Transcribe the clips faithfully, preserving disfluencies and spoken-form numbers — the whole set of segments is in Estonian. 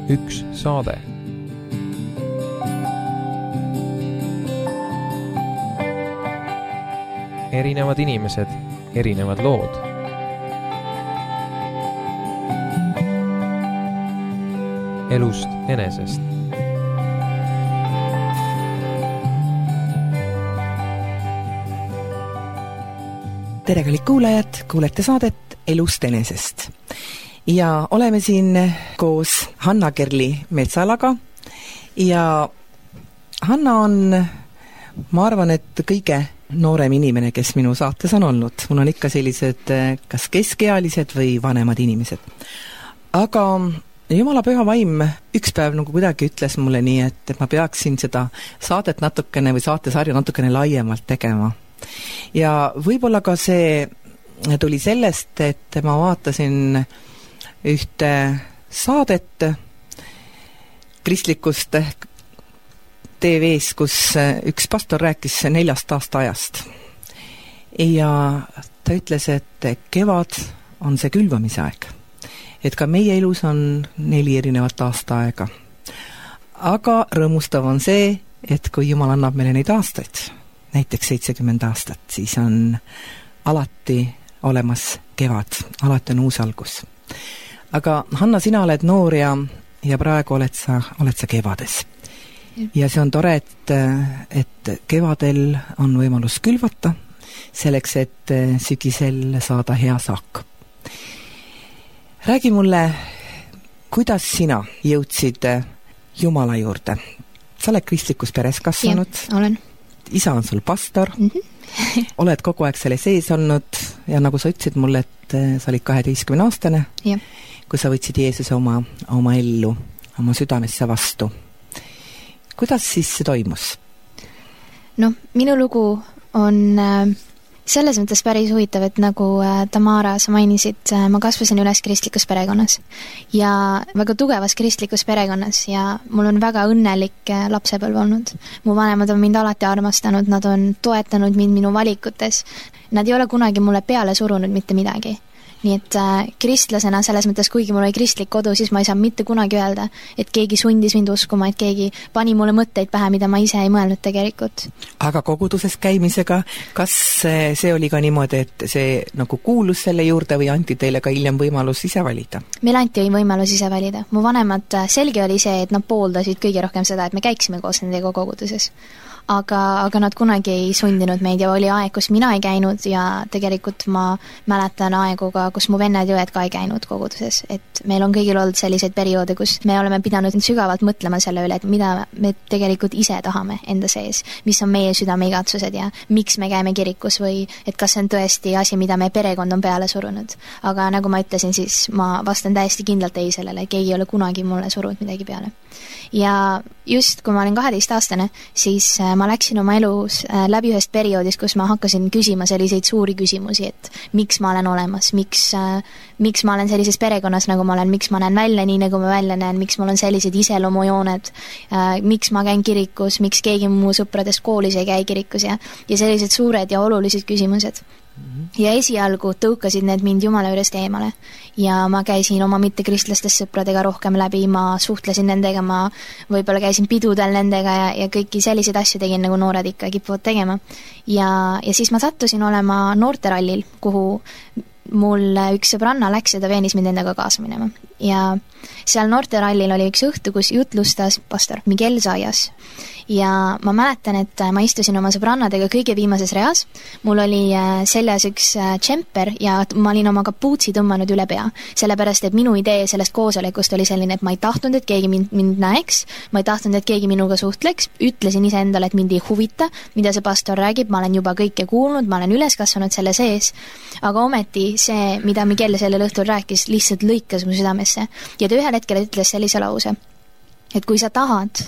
üks saade. Erinevad inimesed, erinevad lood. Elust enesest. Tere kallid kuulajad, kuulete saadet Elust enesest. Ja oleme siin koos Hanna-Kerli Metsalaga ja Hanna on, ma arvan, et kõige noorem inimene, kes minu saates on olnud. Mul on ikka sellised kas keskealised või vanemad inimesed. Aga Jumala püha vaim üks päev nagu kuidagi ütles mulle nii, et, et ma peaksin seda saadet natukene või saatesarja natukene laiemalt tegema. Ja võib-olla ka see tuli sellest, et ma vaatasin ühte saadet kristlikust T V-s, kus üks pastor rääkis neljast aasta ajast. Ja ta ütles, et kevad on see külvamise aeg. Et ka meie elus on neli erinevat aasta aega. Aga rõõmustav on see, et kui Jumal annab meile neid aastaid, näiteks seitsekümmend aastat, siis on alati olemas kevad, alati on uus algus. Aga Hanna, sina oled noor ja, ja praegu oled sa, oled sa kevades. Ja see on tore, et, et kevadel on võimalus külvata, selleks, et sügisel saada hea saak. Räägi mulle, kuidas sina jõudsid Jumala juurde? Sa oled kristlikus peres kasvanud. Ja, olen. Isa on sul pastor. Mm-hmm. Oled kogu aeg selle sees olnud ja nagu sa ütlesid mulle, et sa olid kaheteistkümne aastane, ja. Kui sa võtsid Jeesuse oma, oma ellu, oma südamesse vastu. Kuidas siis see toimus? No, minu lugu on äh, selles mõttes päris huvitav, et nagu äh, Tamara, sa mainisid, äh, ma kasvasin üles kristlikus perekonnas ja väga tugevas kristlikus perekonnas ja mul on väga õnnelik äh, lapsepõlv olnud. Mu vanemad on mind alati armastanud, nad on toetanud mind minu valikutes. Nad ei ole kunagi mulle peale surunud mitte midagi. Nii et äh, kristlasena selles mõttes, kuigi mul oli kristlik kodu, siis ma ei saa mitte kunagi öelda, et keegi sundis mind uskuma, et keegi pani mulle mõtteid pähe, mida ma ise ei mõelnud tegelikult. Aga koguduses käimisega, kas see oli ka niimoodi, et see nagu kuulus selle juurde või anti teile ka hiljem võimalus ise valida? Meil anti võimalus ise valida. Mu vanemad selge oli see, et nad pooldasid kõige rohkem seda, et me käiksime koos nendega koguduses. Aga, aga nad kunagi ei sundinud meid ja oli aeg, kus mina ei käinud ja tegelikult ma mäletan aeguga, kus mu vennad ja õed ka ei käinud koguduses. Et meil on kõigil olnud selliseid perioode, kus me oleme pidanud sügavalt mõtlema selle üle, et mida me tegelikult ise tahame enda sees, mis on meie südameigatsused ja miks me käime kirikus või et kas see on tõesti asi, mida me perekond on peale surunud. Aga nagu ma ütlesin, siis ma vastan täiesti kindlalt ei sellele, keegi ei ole kunagi mulle surunud midagi peale. Ja just kui ma olin kaheteist aastane, siis ma läksin oma elus läbi ühest perioodist, kus ma hakkasin küsima selliseid suuri küsimusi, et miks ma olen olemas, miks, miks ma olen sellises perekonnas, nagu ma olen, miks ma näen välja nii, nagu ma välja näen, miks mul on sellised iseloomujooned, miks ma käin kirikus, miks keegi mu sõpradest koolis ei käi kirikus ja, ja sellised suured ja olulised küsimused. Ja esialgu tõukasid need mind Jumala juurest eemale ja ma käisin oma mittekristlastes sõpradega rohkem läbi, ma suhtlesin nendega, ma võib-olla käisin pidudel nendega ja, ja kõiki selliseid asju tegin, nagu noored ikka kipuvad tegema. Ja, ja siis ma sattusin olema noorterallil, kuhu mul üks sõbranna läks ja ta veenis mind endaga kaasa minema. Ja seal noorterallil oli üks õhtu, kus jutlustas pastor Miguel Zayas. Ja ma mäletan, et ma istusin oma sõbrannadega kõige viimases reas. Mul oli seljas üks tšemper ja ma olin oma kapuutsi tõmmanud üle pea. Sellepärast, et minu idee sellest koosolekust oli selline, et ma ei tahtnud, et keegi mind, mind näeks. Ma ei tahtnud, et keegi minuga suhtleks. Ütlesin ise endale, et mind ei huvita, mida see pastor räägib. Ma olen juba kõike kuulnud, ma olen üles kasvanud selle sees. Aga ometi see, mida Miguel sellel õhtul rääkis, lihtsalt lõikas mu südamesse. Ja ta ühel hetkel ütles sellise lause, et kui sa tahad,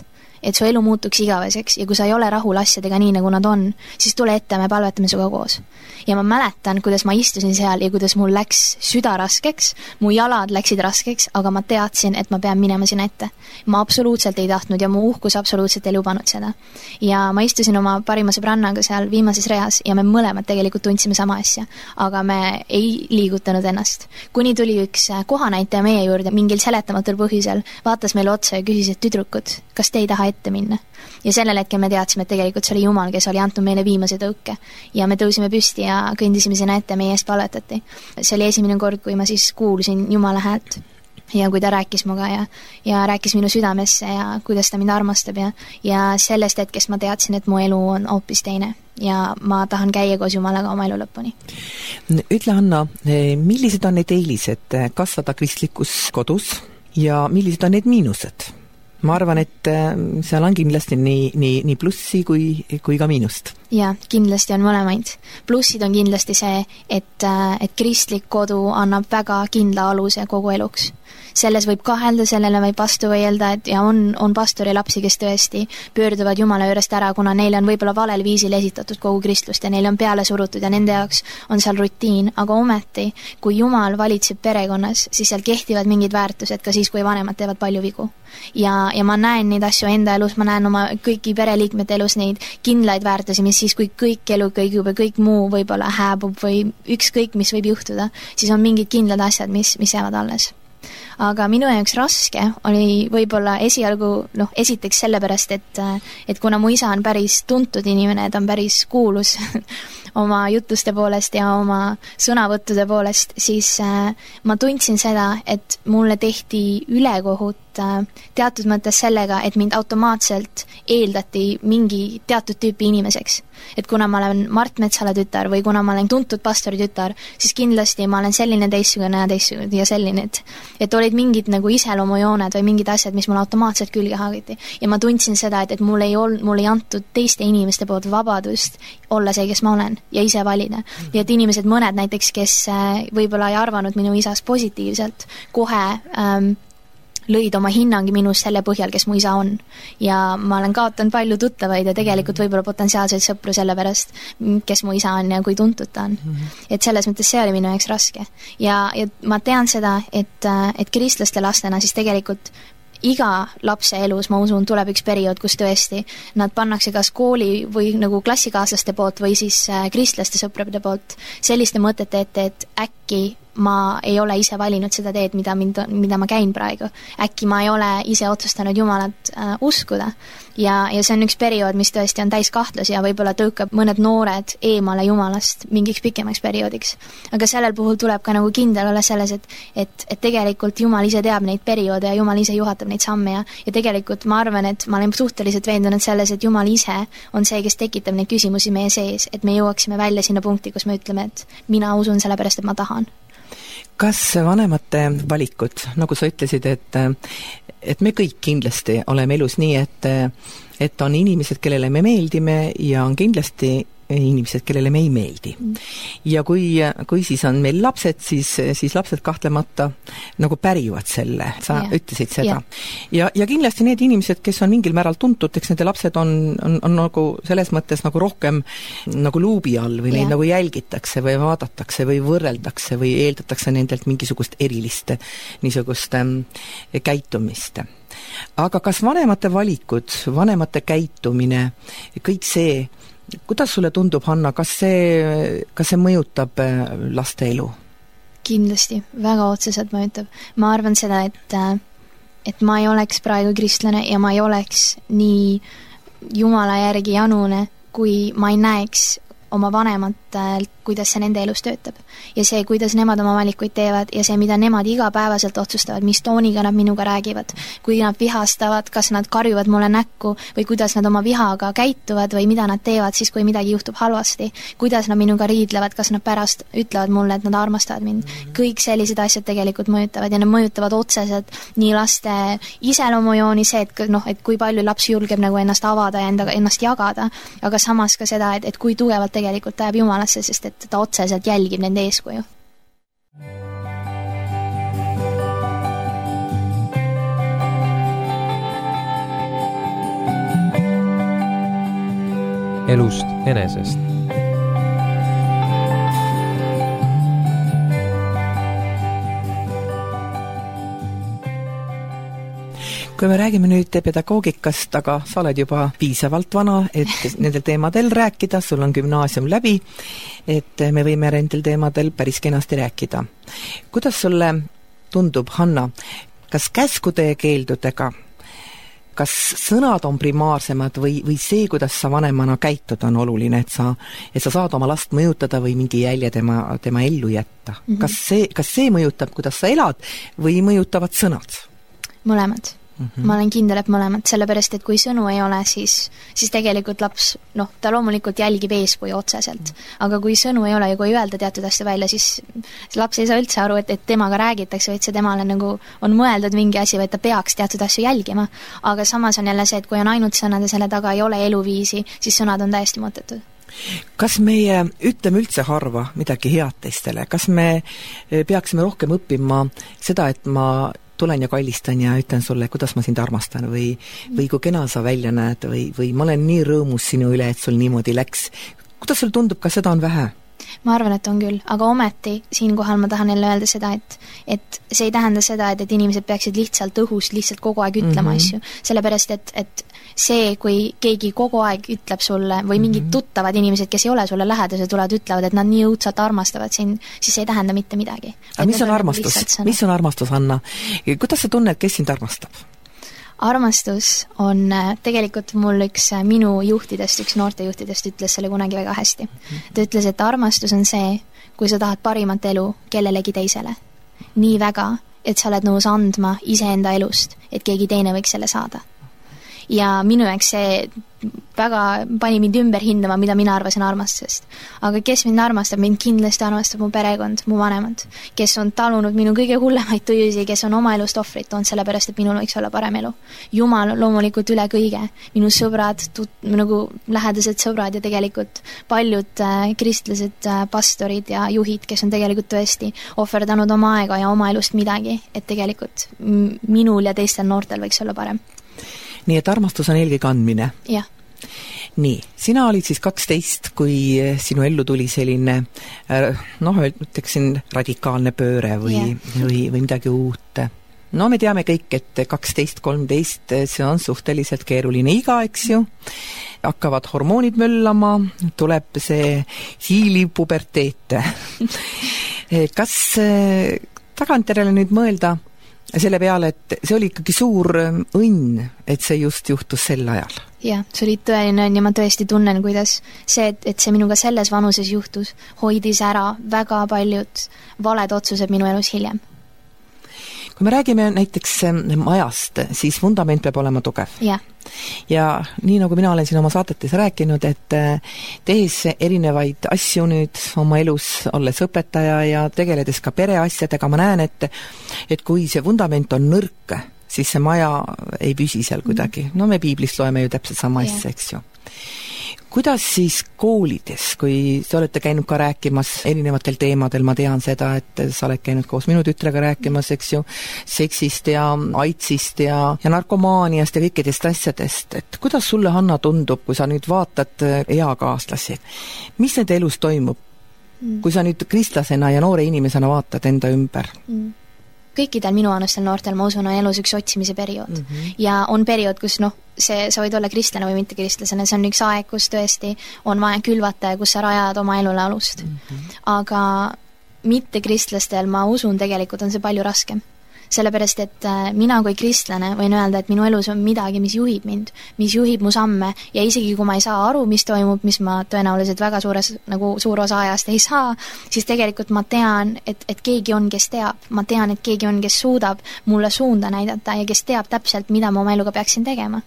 et su elu muutuks igaveseks ja kui sa ei ole rahul asjadega nii, nagu nad on, siis tule ette, me palvetame suga koos. Ja ma mäletan, kuidas ma istusin seal ja kuidas mul läks süda raskeks, mu jalad läksid raskeks, aga ma teadsin, et ma pean minema sinna ette. Ma absoluutselt ei tahtnud ja mu uhkus absoluutselt ei lubanud seda. Ja ma istusin oma parima sõbrannaga seal viimases reas ja me mõlemad tegelikult tundsime sama asja, aga me ei liigutanud ennast. Kuni tuli üks kohanäitaja meie juurde mingil seletamatul põhjusel, vaatas meile otsa ja küsis, et tüdrukud, kas te ei taha ette minna? Ja sellel hetkel me teadsime, et tegelikult see oli Jumal, kes oli antud meile viimase tõuke. Ja me tõusime püsti ja kõndisime sinna ette, meie eest palvetati. See oli esimene kord, kui ma siis kuulsin Jumala häält. Ja kui ta rääkis muga ja, ja rääkis minu südamesse ja kuidas ta mind armastab ja, ja sellest hetkest ma teadsin, et mu elu on hoopis teine ja ma tahan käia koos Jumalaga oma elu lõpuni. Ütle, Anna, millised on need eelised kasvada kristlikus kodus ja millised on need miinused? Ma arvan, et seal on kindlasti nii, nii, nii plussi kui, kui ka miinust. Ja, kindlasti on mõlemaid. Plussid on kindlasti see, et, et kristlik kodu annab väga kindla aluse kogu eluks. Selles võib kahelda, sellele võib vastu võielda, et ja on, on pastori lapsi, kes tõesti pöörduvad Jumala juurest ära, kuna neile on võib-olla valel viisil esitatud kogu kristlust ja neile on peale surutud ja nende jaoks on seal rutiin, aga ometi, kui Jumal valitseb perekonnas, siis seal kehtivad mingid väärtused ka siis, kui vanemad teevad palju vigu. Ja, ja ma näen neid asju enda elus, ma näen oma kõiki pereliikmete elus neid kindlaid väärtusi, mis siis, kui kõik elu kõigub ja kõik muu võib-olla hääbub või ükskõik, mis võib juhtuda, siis on mingid kindlad asjad, mis, mis jäävad alles. Aga minu jaoks raske oli võib-olla esialgu, noh, esiteks sellepärast, et, et kuna mu isa on päris tuntud inimene, ta on päris kuulus oma jutuste poolest ja oma sõnavõttude poolest, siis äh, ma tundsin seda, et mulle tehti ülekohut äh, teatud mõttes sellega, et mind automaatselt eeldati mingi teatud tüüpi inimeseks. Et kuna ma olen Mart Metsala tütar või kuna ma olen tuntud pastori tütar, siis kindlasti ma olen selline teistsugune ja teistsugune ja selline, et, et olid mingid nagu iseloomujooned või mingid asjad, mis mul automaatselt külge haagiti. Ja ma tundsin seda, et, et mul ei olnud, mul ei antud teiste inimeste poolt vabadust olla see, kes ma olen ja ise valida. Ja et inimesed mõned näiteks, kes võib-olla ei arvanud minu isas positiivselt, kohe ähm, lõid oma hinnangi minust selle põhjal, kes mu isa on. Ja ma olen kaotanud palju tuttavaid ja tegelikult võib-olla potentsiaalseid sõpru selle pärast, kes mu isa on ja kui tuntud ta on. Et selles mõttes see oli minu jaoks raske. Ja, ja ma tean seda, et, et kristlaste lastena siis tegelikult iga lapse elus, ma usun, tuleb üks periood, kus tõesti nad pannakse kas kooli või nagu klassikaaslaste poolt või siis kristlaste sõprade poolt selliste mõtete ette, et äkki ma ei ole ise valinud seda teed, mida, mind, mida ma käin praegu. Äkki ma ei ole ise otsustanud Jumalat äh, uskuda. Ja, ja see on üks periood, mis tõesti on täis kahtlusi ja võib-olla tõukab mõned noored eemale Jumalast mingiks pikemaks perioodiks. Aga sellel puhul tuleb ka nagu kindel olla selles, et, et, et tegelikult Jumal ise teab neid perioode ja Jumal ise juhatab neid samme ja, ja tegelikult ma arvan, et ma olen suhteliselt veendunud selles, et Jumal ise on see, kes tekitab neid küsimusi meie sees, et me jõuaksime välja sinna punkti, kus me ütleme, et mina usun sellepärast, et ma tahan. Kas vanemate valikud, nagu sa ütlesid, et, et me kõik kindlasti oleme elus nii, et, et on inimesed, kellele me meeldime ja on kindlasti inimesed, kellele me ei meeldi. Ja kui, kui siis on meil lapsed, siis, siis lapsed kahtlemata nagu pärivad selle, sa yeah. ütlesid seda. Yeah. Ja, ja kindlasti need inimesed, kes on mingil määral tuntud, eks nende lapsed on, on, on nagu selles mõttes nagu rohkem nagu luubi all või yeah. neid nagu jälgitakse või vaadatakse või võrreldakse või eeldatakse nendelt mingisugust erilist niisugust ähm, käitumist. Aga kas vanemate valikud, vanemate käitumine, kõik see, kuidas sulle tundub, Hanna, kas see, kas see mõjutab laste elu? Kindlasti, väga otseselt mõjutab. Ma arvan seda, et, et ma ei oleks praegu kristlane ja ma ei oleks nii Jumala järgi janune, kui ma ei näeks oma vanematelt, kuidas see nende elus töötab. Ja see, kuidas nemad oma valikuid teevad ja see, mida nemad igapäevaselt otsustavad, mis tooniga nad minuga räägivad, kui nad vihastavad, kas nad karjuvad mulle näkku või kuidas nad oma vihaga käituvad või mida nad teevad siis, kui midagi juhtub halvasti, kuidas nad minuga riidlevad, kas nad pärast ütlevad mulle, et nad armastavad mind. Kõik sellised asjad tegelikult mõjutavad ja need mõjutavad otseselt nii laste iseloomujooni, see, et, no, et kui palju laps julgeb nagu ennast avada ja endaga, ennast jagada, aga samas ka seda, et, et kui tugevalt tegelikult tajab Jumalasse, sest et ta otseselt jälgib nende eeskuju. elust enesest. Kui me räägime nüüd pedagoogikast, aga sa oled juba piisavalt vana, et nendel teemadel rääkida, sul on gümnaasium läbi, et me võime nendel teemadel päris kenasti rääkida. Kuidas sulle tundub, Hanna, kas käskude ja keeldudega, kas sõnad on primaarsemad või, või see, kuidas sa vanemana käitud, on oluline, et sa, et sa saad oma last mõjutada või mingi jälje tema, tema ellu jätta? Mm-hmm. Kas see, kas see mõjutab, kuidas sa elad või mõjutavad sõnad? Mõlemad. Mm-hmm. Ma olen kindel, et mõlemad, sellepärast, et kui sõnu ei ole, siis, siis tegelikult laps, noh, ta loomulikult jälgib eeskuju otseselt, aga kui sõnu ei ole ja kui ei öelda teatud asja välja, siis laps ei saa üldse aru, et, et temaga räägitakse, vaid see temale nagu on mõeldud mingi asi, vaid ta peaks teatud asju jälgima. Aga samas on jälle see, et kui on ainult sõnad ja selle taga ei ole eluviisi, siis sõnad on täiesti mõttetud. Kas meie ütleme üldse harva midagi head teistele? Kas me peaksime rohkem õppima seda, et ma tulen ja kallistan ja ütlen sulle, kuidas ma sind armastan või, või kui kena sa välja näed või, või ma olen nii rõõmus sinu üle, et sul niimoodi läks. Kuidas sul tundub, kas seda on vähe? Ma arvan, et on küll, aga ometi siinkohal ma tahan jälle öelda seda, et, et see ei tähenda seda, et, et inimesed peaksid lihtsalt õhust lihtsalt kogu aeg ütlema mm-hmm. asju, sellepärast, et, et see, kui keegi kogu aeg ütleb sulle või mingid mm-hmm. tuttavad inimesed, kes ei ole sulle lähedased, tulevad, ütlevad, et nad nii õudselt armastavad sind, siis see ei tähenda mitte midagi. Aga mis on armastus? Mis on armastus, Anna? Kuidas sa tunned, kes sind armastab? Armastus on tegelikult mul üks minu juhtidest, üks noortejuhtidest ütles selle kunagi väga hästi. Ta ütles, et armastus on see, kui sa tahad parimat elu kellelegi teisele. Nii väga, et sa oled nõus andma iseenda elust, et keegi teine võiks selle saada. Ja minu jaoks see väga pani mind ümber hindama, mida mina arvasin armastusest. Aga kes mind armastab? Mind kindlasti armastab mu perekond, mu vanemad, kes on talunud minu kõige hullemaid tujusi, kes on oma elust ohvrit toonud, sellepärast, et minul võiks olla parem elu. Jumal loomulikult üle kõige. Minu sõbrad, tut, nagu lähedased sõbrad ja tegelikult paljud äh, kristlased, äh, pastorid ja juhid, kes on tegelikult tõesti ohverdanud oma aega ja oma elust midagi, et tegelikult minul ja teistel noortel võiks olla parem. Nii et armastus on eelkõige andmine. Jah. Nii, sina olid siis kaksteist, kui sinu ellu tuli selline, noh, ütleksin radikaalne pööre või, yeah. või, või midagi uut. No me teame kõik, et kaksteist kolmteist, see on suhteliselt keeruline iga, eks ju. Hakkavad hormoonid möllama, tuleb see hiiliv puberteet. Kas tagantjärele nüüd mõelda selle peale, et see oli ikkagi suur õnn, et see just juhtus sel ajal? Jah, see oli tõeline õnn ja ma tõesti tunnen, kuidas see, et, et see minuga selles vanuses juhtus, hoidis ära väga paljud valed otsused minu elus hiljem. Kui me räägime näiteks majast, siis vundament peab olema tugev. Ja. ja nii nagu mina olen siin oma saatetes rääkinud, et tehes erinevaid asju nüüd oma elus, olles õpetaja ja tegeledes ka pereasjadega, ma näen, et, et kui see vundament on nõrk, siis see maja ei püsi seal kuidagi. No me piiblist loeme ju täpselt sama asja, eks ju. Kuidas siis koolides, kui te olete käinud ka rääkimas erinevatel teemadel, ma tean seda, et sa oled käinud koos minu tütrega rääkimas, eks ju, seksist ja aitsist ja, ja narkomaaniast ja kõikidest asjadest, et kuidas sulle, Hanna, tundub, kui sa nüüd vaatad eakaaslasi, mis nende elus toimub, mm. kui sa nüüd kristlasena ja noore inimesena vaatad enda ümber? Mm. Kõikidel minuvanustel noortel, ma usun, on elus üks otsimise periood. Mm-hmm. Ja on periood, kus noh, see, sa võid olla kristlane või mitte kristlasena, see on üks aeg, kus tõesti on vaja külvata ja kus sa rajad oma elule alust. Mm-hmm. Aga mitte kristlastel, ma usun, tegelikult on see palju raskem. Sellepärast, et mina kui kristlane võin öelda, et minu elus on midagi, mis juhib mind, mis juhib mu samme ja isegi kui ma ei saa aru, mis toimub, mis ma tõenäoliselt väga suures, nagu suur osa ajast ei saa, siis tegelikult ma tean, et, et keegi on, kes teab. Ma tean, et keegi on, kes suudab mulle suunda näidata ja kes teab täpselt, mida ma oma eluga peaksin tegema.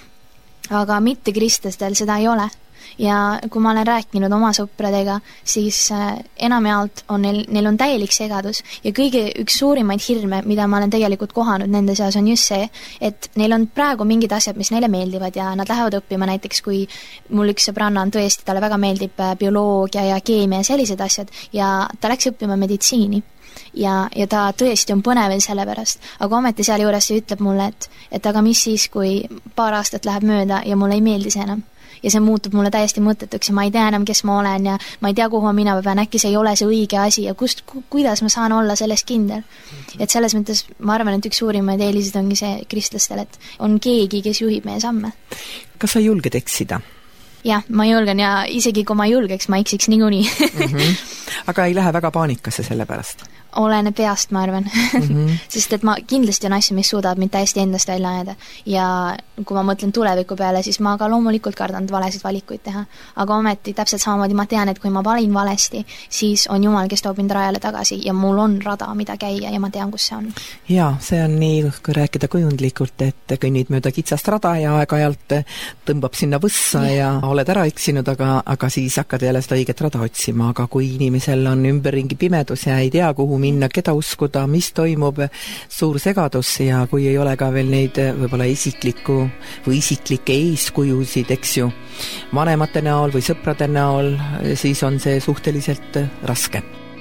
Aga mitte kristlastel seda ei ole. Ja kui ma olen rääkinud oma sõpradega, siis enamjaolt on neil, neil on täielik segadus ja kõige üks suurimaid hirme, mida ma olen tegelikult kohanud nende seas, on just see, et neil on praegu mingid asjad, mis neile meeldivad ja nad lähevad õppima, näiteks kui mul üks sõbranna on tõesti, talle väga meeldib bioloogia ja keemia ja sellised asjad ja ta läks õppima meditsiini. Ja, ja ta tõesti on põnevil selle pärast, aga ometi seal juures see ütleb mulle, et, et aga mis siis, kui paar aastat läheb mööda ja mulle ei meeldi see enam. ja see muutub mulle täiesti mõttetuks ja ma ei tea enam, kes ma olen ja ma ei tea, kuhu ma minema pean, äkki see ei ole see õige asi ja kust, ku, kuidas ma saan olla selles kindel. Et selles mõttes ma arvan, et üks suurimaid eeliseid ongi see kristlastel, et on keegi, kes juhib meie samme. Kas sa julged eksida? Jah, ma julgen ja isegi kui ma julgeks, ma eksiks niikuinii. mm-hmm. Aga ei lähe väga paanikasse selle pärast? Olene peast, ma arvan. Mm-hmm. Sest et ma kindlasti on asju, mis suudavad mind täiesti endast välja ajada. Ja kui ma mõtlen tuleviku peale, siis ma ka loomulikult kardan valesid valikuid teha. Aga ometi täpselt samamoodi ma tean, et kui ma valin valesti, siis on Jumal, kes toob mind rajale tagasi ja mul on rada, mida käia ja ma tean, kus see on. Jaa, see on nii, kui rääkida kujundlikult, et kõnnid mööda kitsast rada ja aeg-ajalt tõmbab sinna võssa ja, ja oled ära eksinud, aga, aga siis hakkad jälle seda õiget rada otsima, aga kui inimesel on ümberringi pimedus ja ei tea, kuhu minna, keda uskuda, mis toimub, suur segadus ja kui ei ole ka veel neid võib-olla isikliku või isiklikke eeskujusid, eks ju, vanemate näol või sõprade näol, siis on see suhteliselt raske.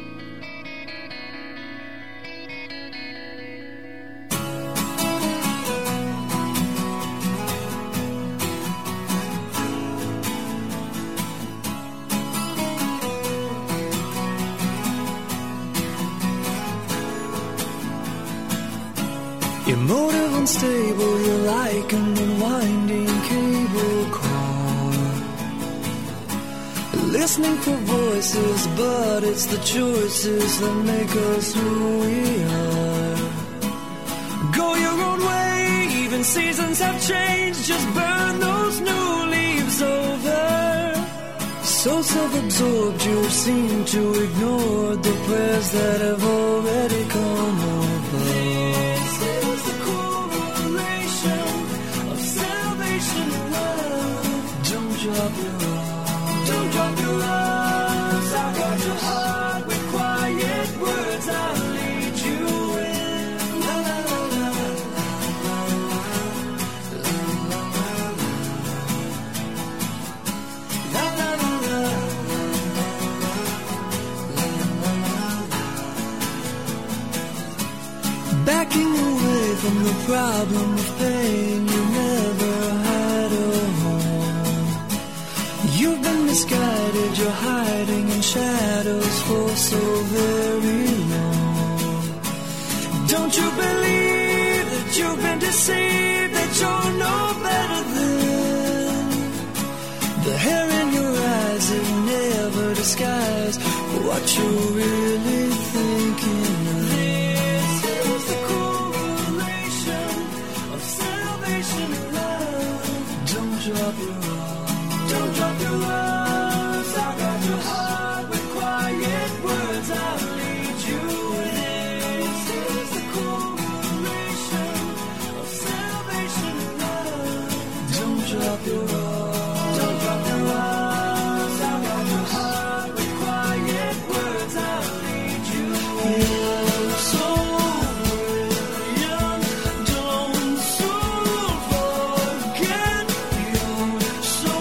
Your motive unstable, you're like an unwinding cable car, listening for voices, but it's the choices that make us who we are. Go your own way, even seasons have changed, just burn those new leaves over. So self-absorbed you seem to ignore the prayers that have already come over. Drop your arms, don't drop your arms. I've got your heart with quiet words. I'll lead you in. La la la la la la la la la la. Backing away from the problem of pain, you never had a home. You've been misguided, you're hiding in shadows for so very long. Don't you believe that you've been deceived, that you're no better than the hair in your eyes, it never disguise what you're really thinking of. This is the correlation of salvation and love. Don't drop your Don't drop your arms, I've got your heart with quiet words. I'll lead you in. This is the correlation of salvation and love. Don't drop your arms, don't drop your arms. I've got your heart with quiet words. I'll lead you in. You're so brilliant, don't soon forget. You're so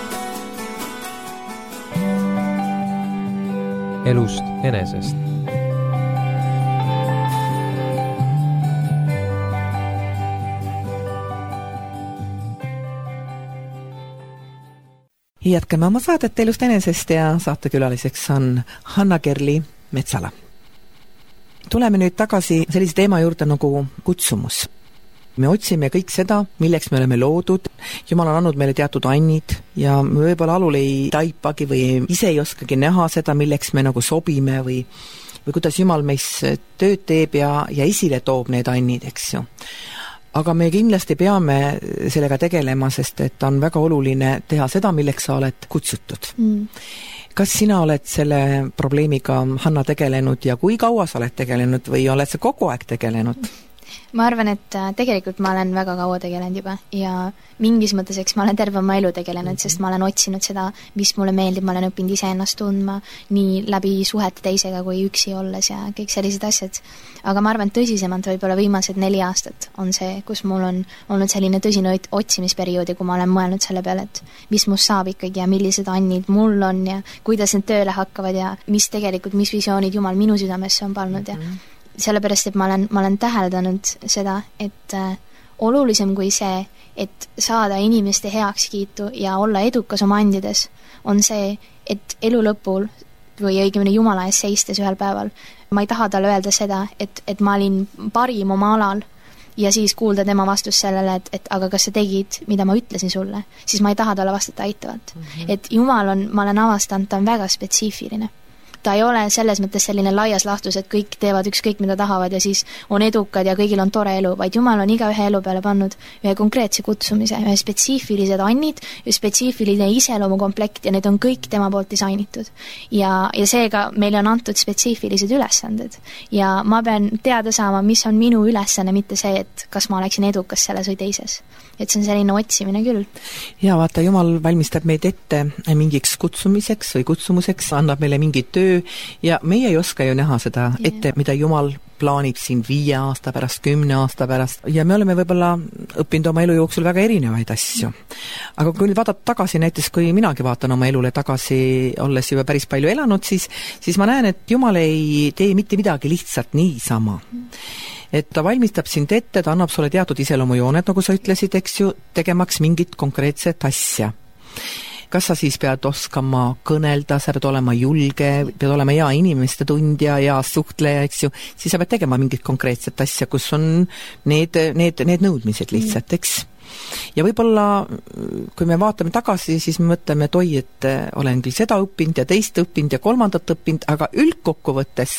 elust enesest. Jätkame oma saadet Elust enesest ja saatekülaliseks on Hanna-Kerli Metsala. Tuleme nüüd tagasi sellise teema juurde nagu kutsumus. Me otsime kõik seda, milleks me oleme loodud. Jumal on andnud meile teatud annid ja me võib-olla alul ei taipagi või ise ei oskagi näha seda, milleks me nagu sobime või, või kuidas Jumal meis tööd teeb ja, ja esile toob need annid, eks ju. Aga me kindlasti peame sellega tegelema, sest et on väga oluline teha seda, milleks sa oled kutsutud. Mm. Kas sina oled selle probleemiga, Hanna, tegelenud ja kui kaua sa oled tegelenud või oled sa kogu aeg tegelenud? Ma arvan, et tegelikult ma olen väga kaua tegelenud juba ja mingis mõttes, eks ma olen terve oma elu tegelenud, sest ma olen otsinud seda, mis mulle meeldib, ma olen õppinud ise ennast tundma nii läbi suhete teisega kui üksi olles ja kõik sellised asjad. Aga ma arvan, et tõsisemalt võib-olla viimased neli aastat on see, kus mul on olnud selline tõsine otsimisperioodi, kui ma olen mõelnud selle peale, et mis must saab ikkagi ja millised annid mul on ja kuidas need tööle hakkavad ja mis tegelikult, mis visioonid Jumal minu südamesse on pannud ja sellepärast, et ma olen, ma olen täheldanud seda, et äh, olulisem kui see, et saada inimeste heakskiitu ja olla edukas oma andides, on see, et elu lõpul või õigemini Jumala ees seistes ühel päeval, ma ei taha talle öelda seda, et, et ma olin parim oma alal ja siis kuulda tema vastus sellele, et, et aga kas sa tegid, mida ma ütlesin sulle, siis ma ei taha talle vastata aitavalt. Mm-hmm. Et Jumal on, ma olen avastanud, ta on väga spetsiifiline. Ta ei ole selles mõttes selline laias lahtus, et kõik teevad ükskõik mida tahavad ja siis on edukad ja kõigil on tore elu, vaid Jumal on iga ühe elu peale pannud ühe konkreetse kutsumise, ühe spetsiifilised annid, ühe spetsiifiline iseloomukomplekt ja need on kõik tema poolt disainitud. Ja, ja seega meile on antud spetsiifilised ülesanded ja ma pean teada saama, mis on minu ülesanne, mitte see, et kas ma oleksin edukas selles või teises. Et see on selline otsimine küll. Ja vaata, Jumal valmistab meid ette mingiks kutsumiseks või kutsumuseks, annab meile mingi töö ja meie ei oska ju näha seda yeah. ette, mida Jumal plaanib siin viie aasta pärast, kümne aasta pärast ja me oleme võib-olla õppinud oma elu jooksul väga erinevaid asju. Aga kui nüüd vaadata tagasi, näiteks kui minagi vaatan oma elule tagasi, olles juba päris palju elanud, siis, siis ma näen, et Jumal ei tee mitte midagi lihtsalt niisama. Et ta valmistab sind ette, ta annab sulle teatud iseloomujooned, nagu sa ütlesid, eks ju, tegemaks mingit konkreetset asja. Kas sa siis pead oskama kõnelda, sa pead olema julge, pead olema hea inimeste tundja, hea suhtleja, eks ju, siis sa pead tegema mingit konkreetset asja, kus on need, need, need nõudmised lihtsalt, eks. Ja võib-olla, kui me vaatame tagasi, siis me mõtleme, et oi, et olen küll seda õppinud ja teist õppinud ja kolmandat õppinud, aga üldkokkuvõttes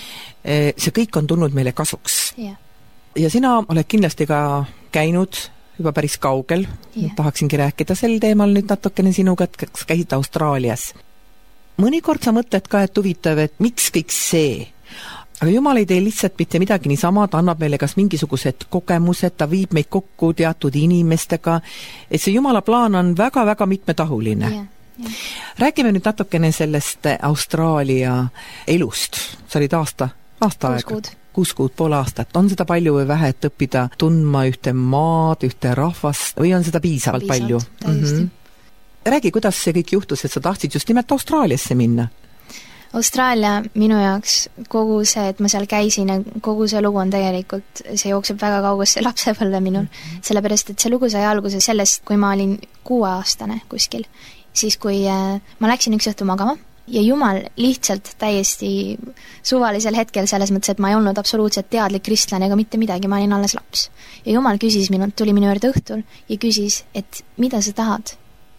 see kõik on tulnud meile kasuks. Yeah. Ja sina oled kindlasti ka käinud juba päris kaugel. Yeah. Tahaksingi rääkida sel teemal nüüd natukene sinuga, et käisid Austraalias. Mõnikord sa mõtled ka, et huvitav, et miks kõik see? Aga Jumal ei tee lihtsalt mitte midagi niisama, ta annab meile kas mingisugused kogemused, ta viib meid kokku teatud inimestega, et see Jumala plaan on väga-väga mitmetahuline. Yeah. Ja. Räägime nüüd natukene sellest Austraalia elust. Sa olid aasta, aasta kuus aega. Kuud. Kuus kuud, pool aastat. On seda palju või vähe, et õppida tundma ühte maad, ühte rahvast või on seda piisavalt, piisavalt palju? Mm-hmm. Räägi, kuidas see kõik juhtus, et sa tahtsid just nimelt Austraaliasse minna? Austraalia minu jaoks, kogu see, et ma seal käisin ja kogu see lugu on tegelikult, see jookseb väga kaugusse lapsepõlve minul, mm-hmm. sellepärast, et see lugu sai alguse sellest, kui ma olin kuueaastane kuskil. Siis kui äh, ma läksin üks õhtu magama ja Jumal lihtsalt täiesti suvalisel hetkel selles mõttes, et ma ei olnud absoluutselt teadlik kristlane ega mitte midagi, ma olin alles laps. Ja Jumal küsis minult, tuli minu juurde õhtul ja küsis, et mida sa tahad?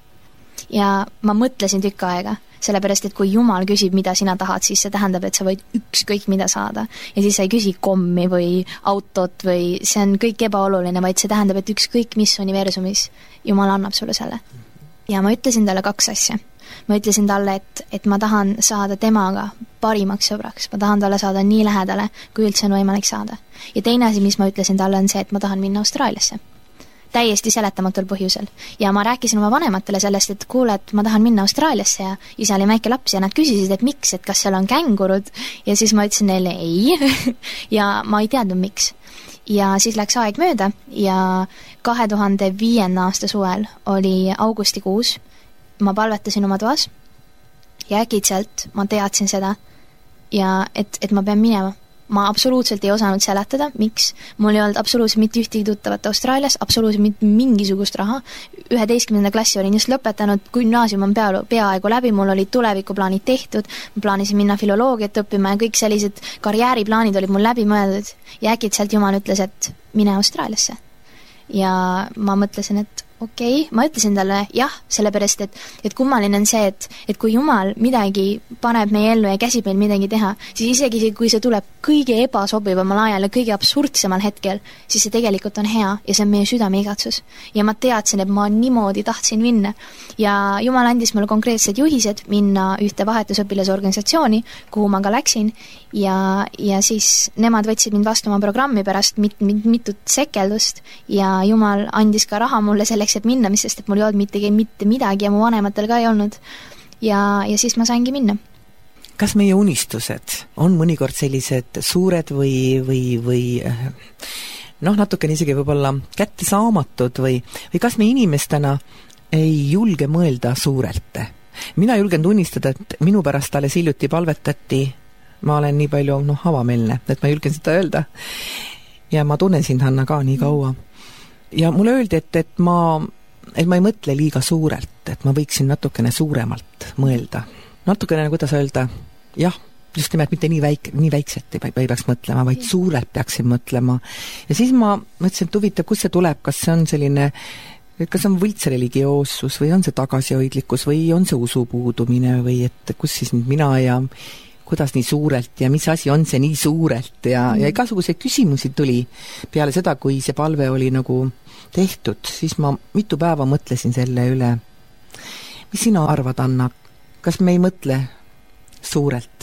Ja ma mõtlesin tükk aega, sellepärast, et kui Jumal küsib, mida sina tahad, siis see tähendab, et sa võid ükskõik mida saada. Ja siis sa ei küsi kommi või autot või see on kõik ebaoluline, vaid see tähendab, et ükskõik mis universumis Jumal annab sulle selle. Ja ma ütlesin talle kaks asja. Ma ütlesin talle, et, et ma tahan saada temaga parimaks sõbraks. Ma tahan talle saada nii lähedale, kui üldse on võimalik saada. Ja teine asi, mis ma ütlesin talle, on see, et ma tahan minna Austraaliasse. Täiesti seletamatul põhjusel. Ja ma rääkisin oma vanematele sellest, et kuule, et ma tahan minna Austraaliasse ja isa oli väike laps ja nad küsisid, et miks, et kas seal on kängurud. Ja siis ma ütlesin neile ei. Ja ma ei teadnud, miks. Ja siis läks aeg mööda ja kahe tuhande viienda aasta suvel oli augustikuus. Ma palvetasin oma toas ja äkitselt ma teadsin seda ja et, et ma pean minema. ma absoluutselt ei osanud seletada, miks. Mul ei olnud absoluutselt mitte ühtegi tuttavat Austraalias, absoluutselt mitte mingisugust raha. üheteistkümnenda klassi olin just lõpetanud, gümnaasium on pea, peaaegu läbi, mul olid tulevikuplaanid tehtud, ma plaanisin minna filoloogiat õppima ja kõik sellised karjääriplaanid olid mul läbi mõeldud ja äkit sealt Jumal ütles, et mine Austraaliasse. Ja ma mõtlesin, et okei, okay. Ma ütlesin talle jah, sellepärast, et, et kummaline on see, et, et kui Jumal midagi paneb meie ellu ja käsib meil midagi teha, siis isegi kui see tuleb kõige ebasobivamal ajal ja kõige absurdsemal hetkel, siis see tegelikult on hea ja see on meie südame igatsus. Ja ma teadsin, et ma niimoodi tahtsin minna. Ja Jumal andis mulle konkreetsed juhised minna ühte vahetusõpilasorganisatsiooni, kuhu ma ka läksin ja, ja siis nemad võtsid mind vastu oma programmi pärast mit, mit, mitut sekeldust ja Jumal andis ka raha mulle selleks, et minna, mis sest, et mul ei olnud mitte, mitte midagi ja mu vanematel ka ei olnud. Ja, ja siis ma saingi minna. Kas meie unistused on mõnikord sellised suured või, või, või noh, natukene isegi võib-olla kätte saamatud või, või kas me inimestena ei julge mõelda suurelt? Mina julgen tunnistada, et minu pärast alles hiljuti palvetati, ma olen nii palju noh, avameelne, et ma julgen seda öelda. Ja ma tunnen sind, Hanna, ka nii kaua. Ja mulle öeldi, et, et, ma, et ma ei mõtle liiga suurelt, et ma võiksin natukene suuremalt mõelda. Natukene, kuidas öelda, jah, just nimelt mitte nii, väik, nii väikselt ei, ei peaks mõtlema, vaid suurelt peaksin mõtlema. Ja siis ma mõtlesin, et huvitav, kus see tuleb, kas see on selline, kas see on võltse religioossus või on see tagasihoidlikkus või on see usu puudumine või et kus siis mina ja kuidas nii suurelt ja mis asi on see nii suurelt ja, mm. ja igasuguseid küsimusi tuli peale seda, kui see palve oli nagu tehtud, siis ma mitu päeva mõtlesin selle üle. Mis sina arvad, Anna? Kas me ei mõtle suurelt?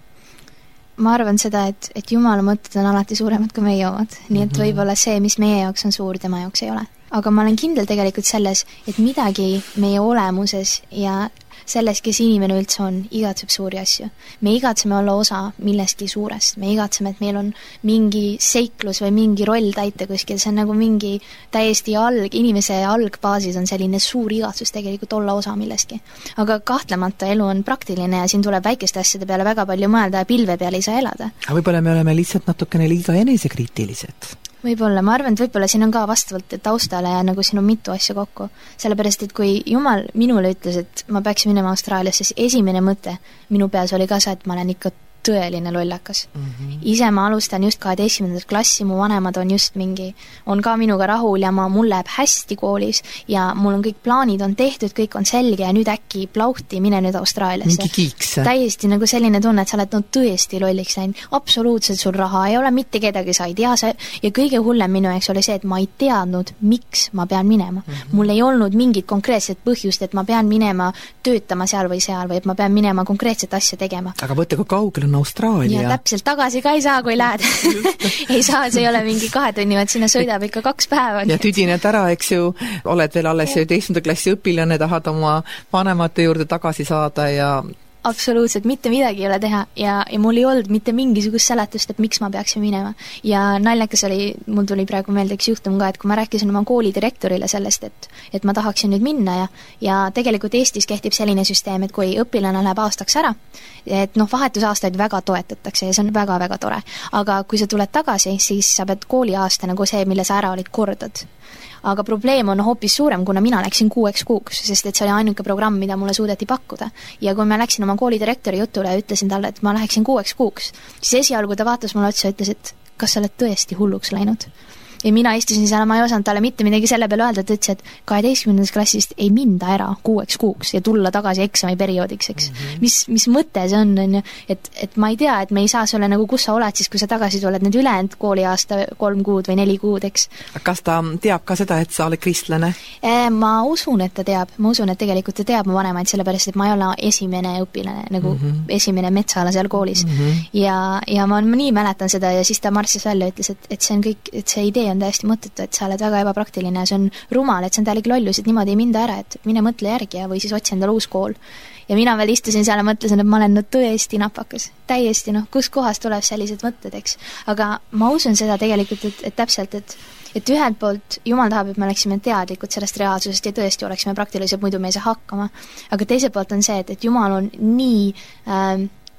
Ma arvan seda, et, et Jumala mõtted on alati suuremad kui meie omad, nii et mm-hmm. võib-olla see, mis meie jaoks on suur, tema jaoks ei ole. Aga ma olen kindel tegelikult selles, et midagi meie olemuses ja selles, kes inimene üldse on, igatseb suuri asju. Me igatseme olla osa millestki suurest. Me igatseme, et meil on mingi seiklus või mingi roll täita kuskil. See on nagu mingi täiesti alg, inimese algbaasis on selline suur igatsus tegelikult olla osa millestki. Aga kahtlemata elu on praktiline ja siin tuleb väikeste asjade peale väga palju mõelda ja pilve peale ei saa elada. Aga võib-olla me oleme lihtsalt natukene liiga enesekriitilised. Võib-olla, ma arvan, et võib-olla siin on ka vastavalt taustale ja nagu siin on mitu asja kokku. Sellepärast, et kui Jumal minule ütles, et ma peaks minema Austraaliasse, siis esimene mõte minu peas oli ka see, et ma olen ikka tõeline lollakas. Mm-hmm. Ise ma alustan just kaheteistkümnendat klassi, mu vanemad on just mingi, on ka minuga rahul ja ma, mul läheb hästi koolis ja mul on kõik plaanid on tehtud, kõik on selge ja nüüd äkki plauhti, mine nüüd Austraaliasse. Mingi kiiks. Täiesti nagu selline tunne, et sa oled no, tõesti lolliks läinud. Absoluutselt sul raha ei ole, mitte kedagi sa ei tea sa... ja kõige hullem minu jaoks oli see, et ma ei teadnud, miks ma pean minema. Mm-hmm. Mul ei olnud mingit konkreetset põhjust, et ma pean minema töötama seal või seal või et ma pean minema konkreetset asja tegema. Aga võtte, kui kaugel Austraalia. Ja täpselt tagasi ka ei saa, kui lähed. ei saa, see ei ole mingi kahe tunni, vaid sinna sõidab ikka kaks päeva. Ja tüdined ära, eks ju, oled veel alles üheteistkümnenda klassi õpilane, tahad oma vanemate juurde tagasi saada ja absoluutselt mitte midagi ei ole teha ja, ja mul ei olnud mitte mingisugust seletust, et miks ma peaksin minema. Ja naljakas oli, mul tuli praegu meelde üks juhtum ka, et kui ma rääkisin oma kooli direktorile sellest, et, et ma tahaksin nüüd minna ja, ja tegelikult Eestis kehtib selline süsteem, et kui õpilane läheb aastaks ära, et noh, vahetusaastaid väga toetatakse ja see on väga-väga tore. Aga kui sa tuled tagasi, siis sa pead kooliaasta nagu see, mille sa ära olid kordad. Aga probleem on hoopis suurem, kuna mina läksin kuueks kuuks, sest et see oli ainuke programm, mida mulle suudeti pakkuda. Ja kui ma läksin oma koolidirektori jutule ja ütlesin talle, et ma läheksin kuueks kuuks, siis esialgu ta vaatas mulle otsa ja ütles, et kas sa oled tõesti hulluks läinud? Ja mina istusin seal, ma ei osanud talle mitte midagi selle peale öelda, et ütles, et kaheteistkümnendast klassist ei minda ära kuueks kuuks ja tulla tagasi eksami perioodiks, eks. Mm-hmm. Mis, mis mõte see on, on ju? Et, et ma ei tea, et me ei saa sulle nagu, kus sa oled siis, kui sa tagasi tuled nüüd ülejäänud kooliaasta kolm kuud või neli kuud, eks. Kas ta teab ka seda, et sa oled kristlane? Ma usun, et ta teab. Ma usun, et tegelikult ta teab mu vanemaid, sellepärast, et ma ei ole esimene õpilane, nagu mm-hmm. esimene metsala seal koolis. Mm-hmm. Ja, ja ma, ma nii mäletan seda ja siis ta marssis välja ja ütles, et, et see on kõik, et see idee on täiesti mõttetu, et sa oled väga ebapraktiline ja see on rumal, et see on täielig lollus, et niimoodi ei minda ära, et mine mõtle järgi ja või siis otsi endale uus kool. Ja mina veel istusin seal ja mõtlesin, et ma olen no tõesti napakas. Täiesti, noh, kus kohast tuleb sellised mõtted, eks. Aga ma usun seda tegelikult, et, et täpselt, et, et ühelt poolt Jumal tahab, et me oleksime teadlikud sellest reaalsusest ja tõesti oleksime praktilised, muidu me ei saa hakkama. Aga teiselt poolt on see, et, et Jumal on nii... Ähm,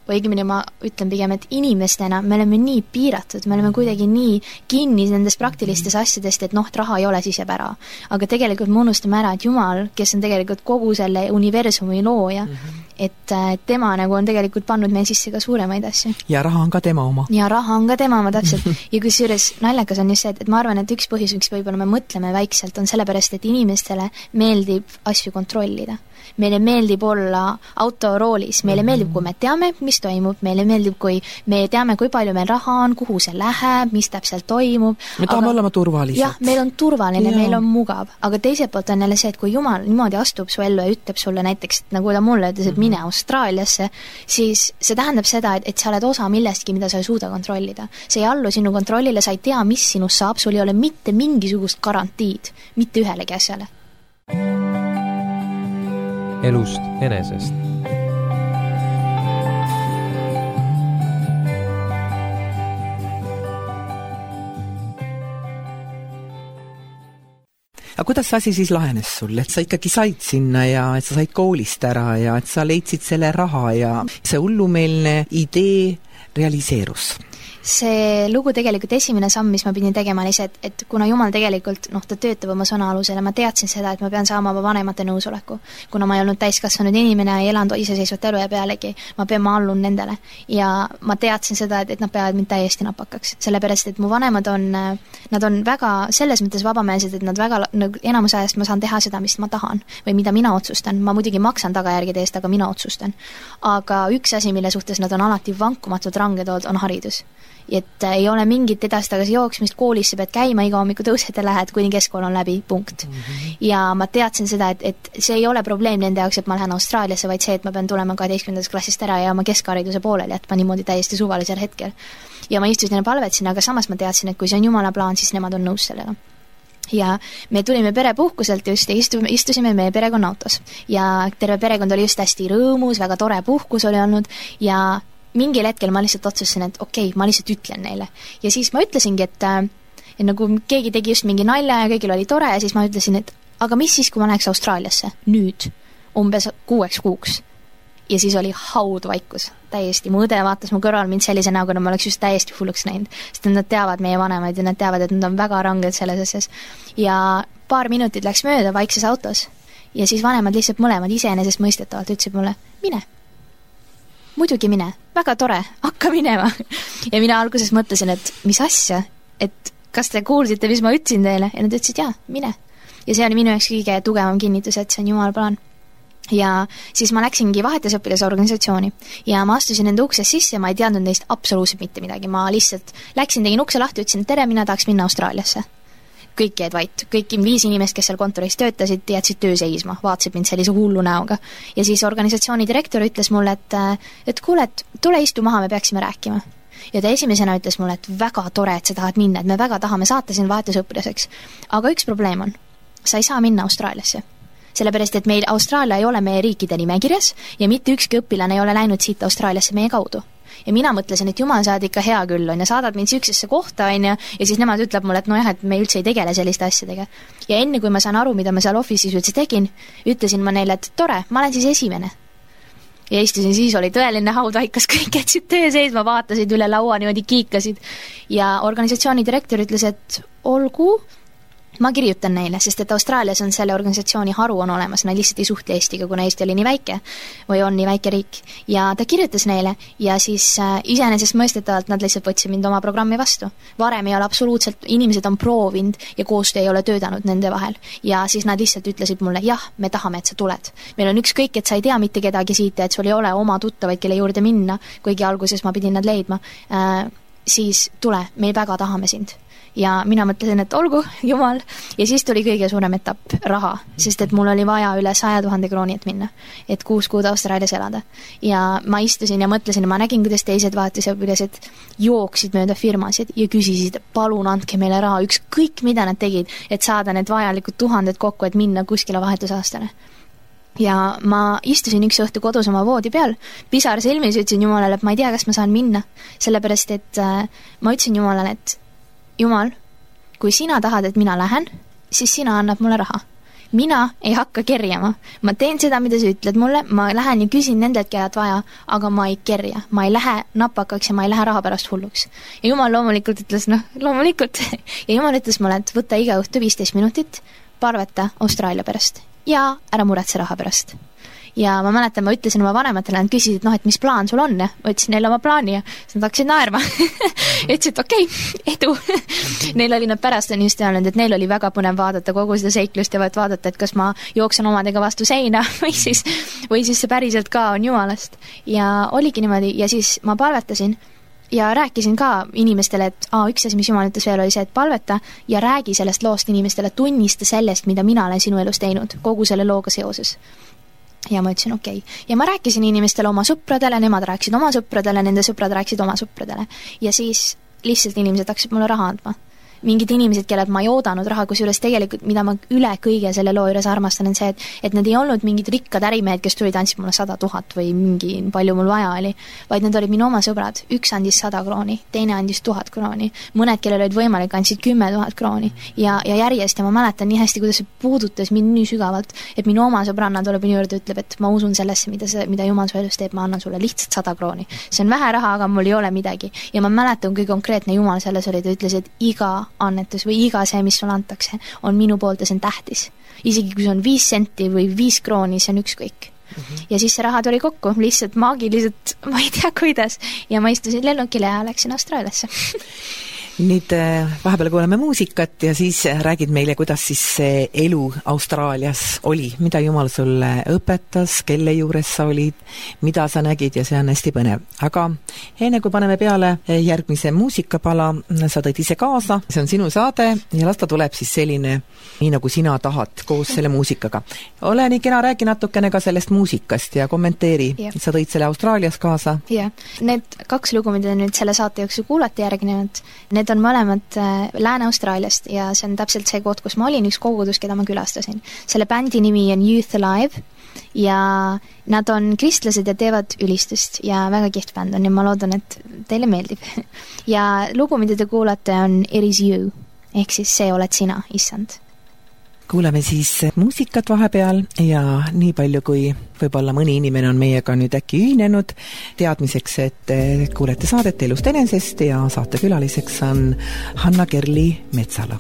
õigemini ma ütlen pigem, et inimestena me oleme nii piiratud, me oleme kuidagi nii kinni nendest praktilistes asjadest, et noh, et raha ei ole siis jääb ära. Aga tegelikult me unustame ära, et Jumal, kes on tegelikult kogu selle universumi looja, mm-hmm. et tema nagu on tegelikult pannud meil sisse ka suuremaid asju. Ja raha on ka tema oma. Ja raha on ka tema oma, täpselt. Ja kusjuures naljakas on just see, et, et ma arvan, et üks põhjus, miks võib-olla me mõtleme väikselt, on sellepärast, et inimestele meeldib asju kontrollida. Meile meeldib olla autoroolis, meile meeldib, kui me teame, mis toimub, meile meeldib, kui me teame, kui palju meil raha on, kuhu see läheb, mis täpselt toimub. Me tahame olema turvalised. Jah, meil on turvaline, ja. Meil on mugav, aga teiselt poolt on jälle see, et kui Jumal niimoodi astub su ellu ja ütleb sulle näiteks, nagu ta mulle ütles, et mine Austraaliasse, siis see tähendab seda, et, et sa oled osa millestki, mida sa ei suuda kontrollida. See ei allu sinu kontrollile, sa ei tea, mis sinust saab, sul ei ole mitte mingisugust garantiid, mitte ühelegi asjale. Elust enesest. Aga kuidas see asi siis lahenes sul, et sa ikkagi said sinna ja et sa said koolist ära ja et sa leidsid selle raha ja see hullumeelne idee realiseerus? See lugu tegelikult esimene samm, mis ma pidin tegema, oli see, et, et kuna Jumal tegelikult, noh, ta töötab oma sõna alusel ja ma teadsin seda, et ma pean saama oma vanemate nõusoleku. Kuna ma ei olnud täiskasvanud inimene ja elanud iseseisvat elu ja pealegi, ma pean ma allun nendele. Ja ma teadsin seda, et, et nad peavad mind täiesti napakaks. Sellepärast, et mu vanemad on, nad on väga selles mõttes vabameelsed, et nad väga, enamus ajast ma saan teha seda, mis ma tahan või mida mina otsustan. Ma muidugi maksan tagajärgede eest, aga mina otsustan. Aga üks asi, mille suhtes nad on alati vankumatud ranged olnud, on haridus. Et ei ole mingit edastagasi jooksmist, koolisse pead käima, iga hommiku tõused ja lähed, kuni keskkool on läbi, punkt. Mm-hmm. Ja ma teadsin seda, et, et see ei ole probleem nende jaoks, et ma lähen Austraaliasse, vaid see, et ma pean tulema kaheteistkümnendast klassist ära ja oma keskhariduse pooleli, et ma niimoodi täiesti suvalisel hetkel. Ja ma istusin ja palvetsin, aga samas ma teadsin, et kui see on Jumala plaan, siis nemad on nõus sellega. Ja me tulime perepuhkuselt just ja istu, istusime meie perekonna autos. Ja terve perekond oli just hästi rõõmus, väga tore puhkus oli olnud ja mingil hetkel ma lihtsalt otsustasin, et okei, okay, ma lihtsalt ütlen neile. Ja siis ma ütlesingi, et, et nagu keegi tegi just mingi nalja ja kõigil oli tore ja siis ma ütlesin, et aga mis siis, kui ma läheks Austraaliasse? Nüüd, umbes kuueks kuuks. Ja siis oli haudvaikus. Täiesti. Mu õde vaatas mu kõrval mind sellise näoga, ma oleks just täiesti hulluks näinud. Sest nad teavad meie vanemaid ja nad teavad, et nad on väga ranged selles asjas. Ja paar minutit läks mööda vaikses autos. Ja siis vanemad lihtsalt mõlemad iseenesest mõistetavalt ütlesid mulle, mine. Muidugi mine, väga tore, hakka minema. Ja mina alguses mõtlesin, et mis asja, et kas te kuulsite, mis ma ütlesin teile? Ja nad ütlesid, jaa, mine. Ja see oli minu jaoks kõige tugevam kinnitus, et see on Jumala plaan. Ja siis ma läksingi vahetusõpilase organisatsiooni ja ma astusin nende ukses sisse ja ma ei teadnud neist absoluutselt mitte midagi. Ma lihtsalt läksin, tegin ukse lahti, ütlesin, tere, mina tahaks minna Austraaliasse. Kõik jäid vait, kõik viis inimest, kes seal kontoris töötasid, jätsid töö seisma, vaatasid mind sellise hullu näoga. Ja siis organisatsiooni direktor ütles mulle, et, et kuule, et tule istu maha, me peaksime rääkima. Ja ta esimesena ütles mulle, et väga tore, et sa tahad minna, et me väga tahame saata sind vahetusõpilaseks. Aga üks probleem on, sa ei saa minna Austraaliasse. Sellepärast, et meil Austraalia ei ole meie riikide nimekirjas ja mitte ükski õpilane ei ole läinud siit Austraaliasse meie kaudu. Ja mina mõtlesin, et Jumal saad ikka hea küll on ja saadad mind süüksesse kohta on ja, ja siis nemad ütleb mulle, et nojah, et me üldse ei tegele selliste asjadega. Ja enne kui ma saan aru, mida ma seal office'is üldse tegin, ütlesin ma neile, et tore, ma olen siis esimene. Ja istusin, siis oli tõeline haudvaikas, kõik jätsid töö sees, ma vaatasid üle laua, niimoodi kiikasid. Ja organisatsiooni direktor ütles, et olgu, ma kirjutan neile, sest et Austraalias on selle organisatsiooni haru on olemas, nad lihtsalt ei suhtle Eestiga, kuna Eesti oli nii väike või on nii väike riik. Ja ta kirjutas neile ja siis äh, iseenesest mõistetavalt nad lihtsalt võtsid mind oma programmi vastu. Varem ei ole absoluutselt, inimesed on proovinud ja koostöö ei ole töötanud nende vahel. Ja siis nad lihtsalt ütlesid mulle, jah, me tahame, et sa tuled. Meil on ükskõik, et sa ei tea mitte kedagi siit, et sul ei ole oma tuttavaid, kelle juurde minna, kuigi alguses ma pidin nad leidma, äh, siis tule, meil väga tahame sind. Ja mina mõtlesin, et olgu, Jumal. Ja siis tuli kõige suurem etapp, raha, sest et mul oli vaja üle saja tuhande krooni et minna, et kuus kuud Austraalias elada. Ja ma istusin ja mõtlesin, ma nägin, kuidas teised vahetusõpilased jooksid mööda firmasid ja küsisid, palun andke meile raha, ükskõik mida nad tegid, et saada need vajalikud tuhanded kokku, et minna kuskile vahetusaastale. Ja ma istusin üks õhtu kodus oma voodi peal, pisar silmis ütlesin Jumalale, et ma ei tea, kas ma saan minna, sellepärast et äh, ma ütlesin Jumalale, et Jumal, kui sina tahad, et mina lähen, siis sina annad mulle raha. mina ei hakka kerjama. Ma teen seda, mida sa ütled mulle, ma lähen ja küsin nendelt, kellelt vaja, aga ma ei kerja. Ma ei lähe napakaks ja ma ei lähe raha pärast hulluks. Ja Jumal loomulikult ütles, noh, loomulikult. Ja Jumal ütles mulle, et võta iga õhtu viisteist minutit, parveta Austraalia pärast ja ära muretse raha pärast. Ja ma mäletan, ma ütlesin oma vanematele, nad küsisid, et noh, et mis plaan sul on, ja võtsin neile oma plaani ja siis nad hakkasid naerma. Ütlesid, okei, okay, edu. Neil oli nad pärast on just öelnud, et neil oli väga põnev vaadata kogu seda seiklust ja võid vaadata, et kas ma jooksen omadega vastu seina või siis, või siis see päriselt ka on Jumalast. Ja oligi niimoodi ja siis ma palvetasin ja rääkisin ka inimestele, et aa, üks asi, mis Jumal ütles veel, oli see, et palveta ja räägi sellest loost inimestele, tunnista sellest, mida mina olen sinu elus teinud, kogu selle looga seoses. Ja ma ütlesin, okei. Okay. Ja ma rääkisin inimestele oma sõpradele, nemad rääkisid oma sõpradele, nende sõprad rääkisid oma sõpradele. Ja siis lihtsalt inimesed hakkasid mulle raha andma. Mingid inimesed, kellelt ma ei oodanud raha, kusjuures tegelikult, mida ma üle kõige selle loo juures armastan, on see, et, et need ei olnud mingid rikkad ärimehed, kes tulid, andsid mulle sada tuhat või mingi palju mul vaja oli, vaid need olid minu oma sõbrad. Üks andis sada krooni, teine andis tuhat krooni, mõned, kellel olid võimalik, andsid kümme tuhat krooni ja, ja järjest ja ma mäletan nii hästi, kuidas see puudutas mind nii sügavalt, et minu oma sõbranna tuleb minu juurde, ütleb, et ma usun sellesse, mida, see, mida Jumal su elus teeb, ma annan sulle lihtsalt sada krooni. See on vähe raha, aga mul ei ole midagi. Ja ma mäletan, kui konkreetne Jumal selles oli, ta ütles, et iga annetus või iga see, mis sulle antakse, on minu poolt ja see on tähtis. Isegi kui see on viis senti või viis krooni, see on ükskõik. Mm-hmm. Ja siis see raha tuli kokku, lihtsalt maagiliselt, ma ei tea kuidas, ja ma istusin lennukile ja läksin Austraaliasse. Nüüd vahepeal kuuleme muusikat ja siis räägid meile, kuidas siis see elu Austraalias oli, mida Jumal sulle õpetas, kelle juures sa olid, mida sa nägid ja see on hästi põnev. Aga enne kui paneme peale järgmise muusikapala, sa tõid ise kaasa, see on sinu saade ja las ta tuleb siis selline, nii nagu sina tahad, koos selle muusikaga. Ole nii kena, räägi natukene ka sellest muusikast ja kommenteeri, yeah. Sa tõid selle Austraalias kaasa. Jah, yeah. Need kaks lugu, mida nüüd selle saate jooksul kuulati järgnevad, need on mõlemad Lääne-Austraaliast ja see on täpselt see koht, kus ma olin, üks kogudus, keda ma külastasin. Selle bändi nimi on Youth Alive ja nad on kristlased ja teevad ülistust ja väga kihvt bänd on ja ma loodan, et teile meeldib. Ja lugu, mida te kuulate, on It is you, ehk siis see oled sina, issand. Kuuleme siis muusikat vahepeal ja nii palju, kui võib-olla mõni inimene on meiega nüüd äkki ühinenud, teadmiseks, et kuulete saadet Elust enesest ja saate külaliseks on Hanna Kerli Metsala.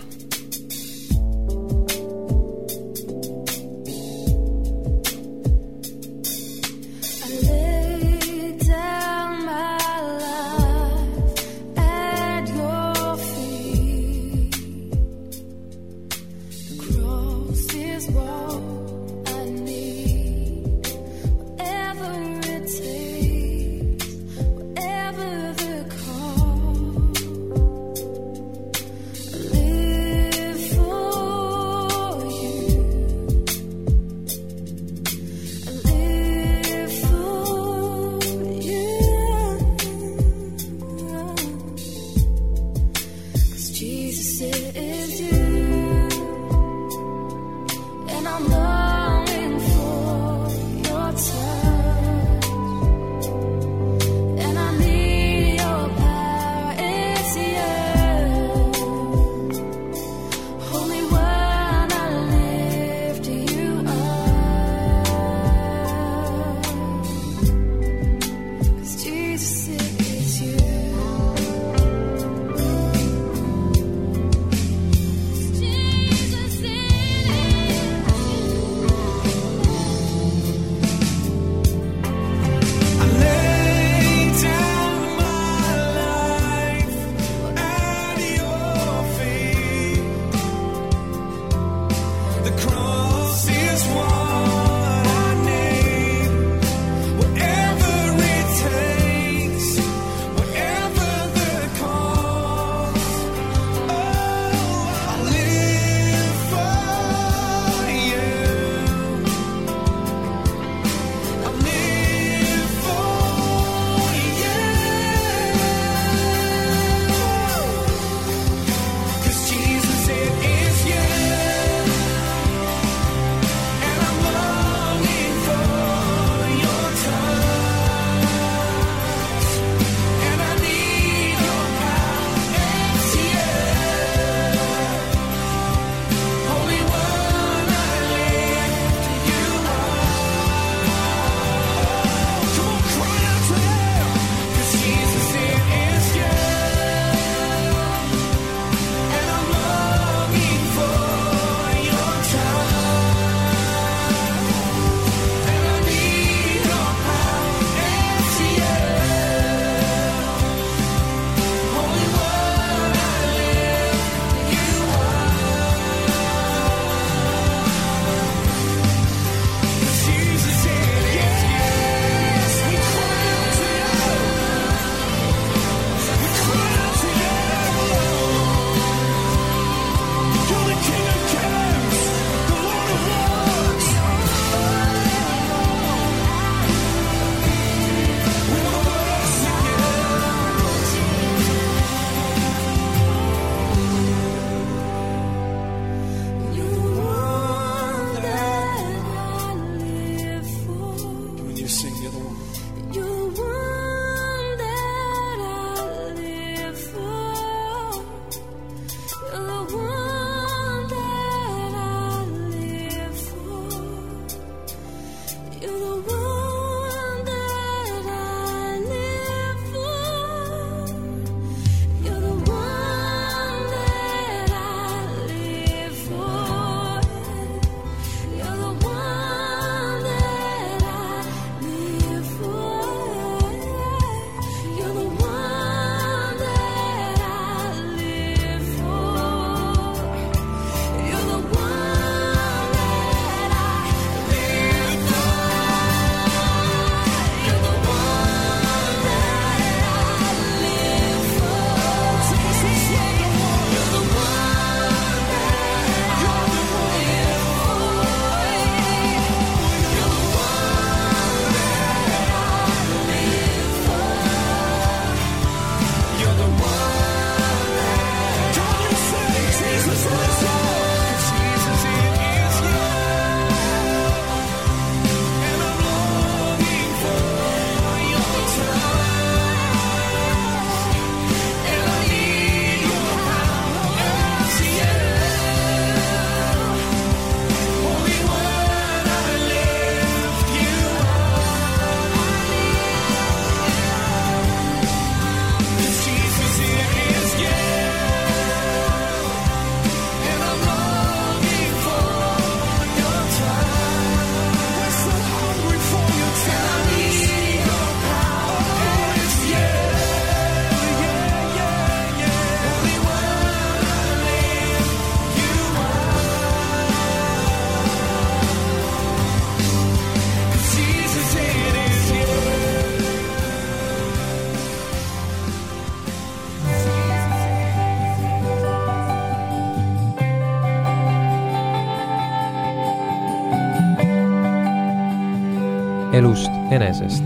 elust enesest.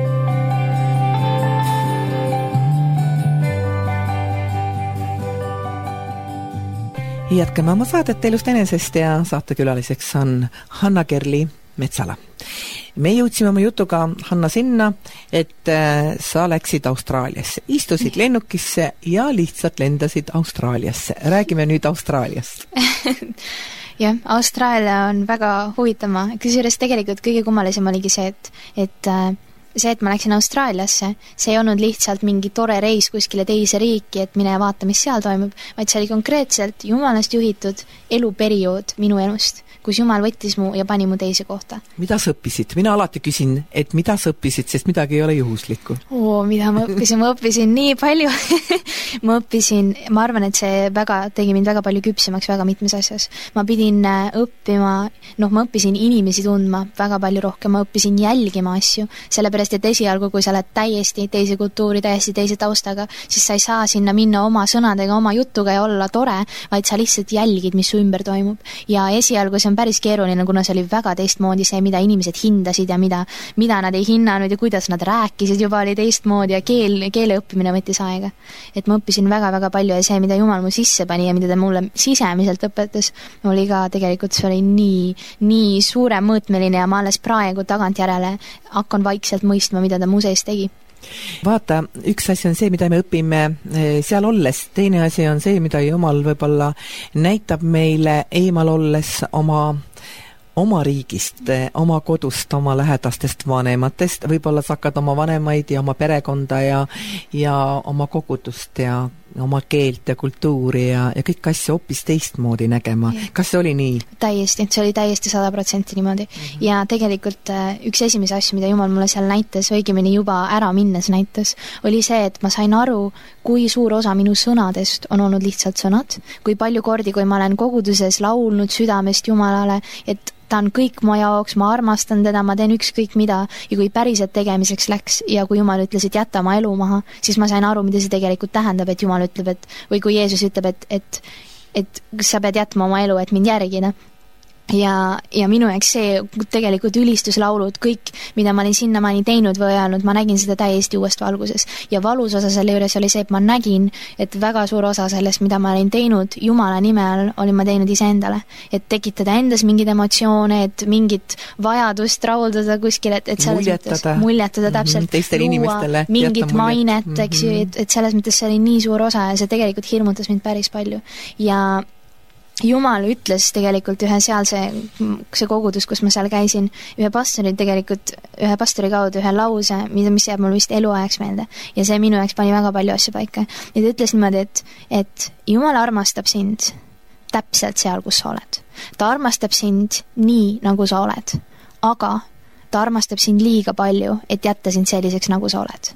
Jätkame oma saadet elust enesest ja saatekülaliseks on Hanna-Kerli Metsala. Me jõudsime oma jutuga, Hanna, sinna, et sa läksid Austraaliasse, istusid lennukisse ja lihtsalt lendasid Austraaliasse. Räägime nüüd Austraaliast. Jah, Austraalia on väga huvitama. Kusjuures tegelikult kõige kummalisem oligi see, et, et see, et ma läksin Austraaliasse, see ei olnud lihtsalt mingi tore reis kuskile teise riiki, et mine vaata, mis seal toimub, vaid see oli konkreetselt jumalast juhitud eluperiood minu elust, kus Jumal võttis mu ja pani mu teise kohta. Mida sa õppisid? Mina alati küsin, et mida sa õppisid, sest midagi ei ole juhuslikku. Oo, mida ma õppisin? Ma õppisin nii palju. ma õppisin, ma arvan, et see väga, tegi mind väga palju küpsemaks väga mitmes asjas. Ma pidin õppima, noh, ma õppisin inimesi tundma väga palju rohkem, ma õppisin jälgima asju, sellepärast, et esialgu, kui sa oled täiesti teise kultuuri, täiesti teise taustaga, siis sa ei saa sinna minna oma sõnadega, oma jutuga ja olla tore, vaid sa lihtsalt jälgid, mis su ümber toimub. Ja esialgu see on päris keeruline, kuna see oli väga teistmoodi see, mida inimesed hindasid ja mida, mida nad ei hinnanud ja kuidas nad rääkisid juba oli teistmoodi ja keel, keele õppimine võttis aega. Et ma õppisin väga-väga palju ja see, mida Jumal mu sisse pani ja mida ta mulle sisemiselt õpetas, oli ka tegelikult, see oli nii, nii suure mõõtmeline ja ma alles praegu tagantjärele hakkan vaikselt mõistma, mida ta mu sees tegi. Vaata, üks asi on see, mida me õpime seal olles, teine asi on see, mida Jumal võib-olla näitab meile eemal olles oma oma riigist, oma kodust, oma lähedastest vanematest, võib-olla sa hakkad oma vanemaid ja oma perekonda ja, ja oma kogudust ja oma keelt ja kultuuri ja, ja kõik asja hoopis teistmoodi nägema. Kas see oli nii? Täiesti, see oli täiesti sada protsenti niimoodi. Mm-hmm. Ja tegelikult üks esimese asju, mida Jumal mulle seal näitas, õigemini juba ära minnes näitas, oli see, et ma sain aru, kui suur osa minu sõnadest on olnud lihtsalt sõnad, kui palju kordi, kui ma olen koguduses laulnud südamest Jumalale, et ta on kõik mu jaoks, ma armastan teda, ma teen ükskõik mida ja kui päriselt tegemiseks läks ja kui Jumal ütles, et jäta oma elu maha, siis ma sain aru, mida see tegelikult tähendab, et Jumal ütleb, et, või kui Jeesus ütleb, et, et, et sa pead jätma oma elu, et mind järgida. Ja, ja minu jaoks see tegelikult ülistuslaulud, kõik, mida ma olin sinnamaani teinud või öelnud, ma nägin seda täiesti uuest valguses. Ja valus osa selle juures oli see, et ma nägin, et väga suur osa sellest, mida ma olin teinud Jumala nime all, olin ma teinud iseendale. Et tekitada endas mingid emotsioone, et mingit vajadust rahuldada kuskil, et, et selles muljetada, mõttes muljetada täpselt, mm-hmm, luua mingit mainet, mm-hmm. eks ju, et, et selles mõttes see oli nii suur osa ja see tegelikult hirmutas mind päris palju. Ja Jumal ütles tegelikult ühe seal see, see kogudus, kus ma seal käisin, ühe pastori tegelikult, ühe pastori kaudu ühe lause, mida, mis jääb mul vist eluajaks meelde. Ja see minu jaoks pani väga palju asju paika. Ja ta ütles niimoodi, et, et Jumal armastab sind täpselt seal, kus sa oled. Ta armastab sind nii, nagu sa oled. Aga ta armastab sind liiga palju, et jätta sind selliseks, nagu sa oled.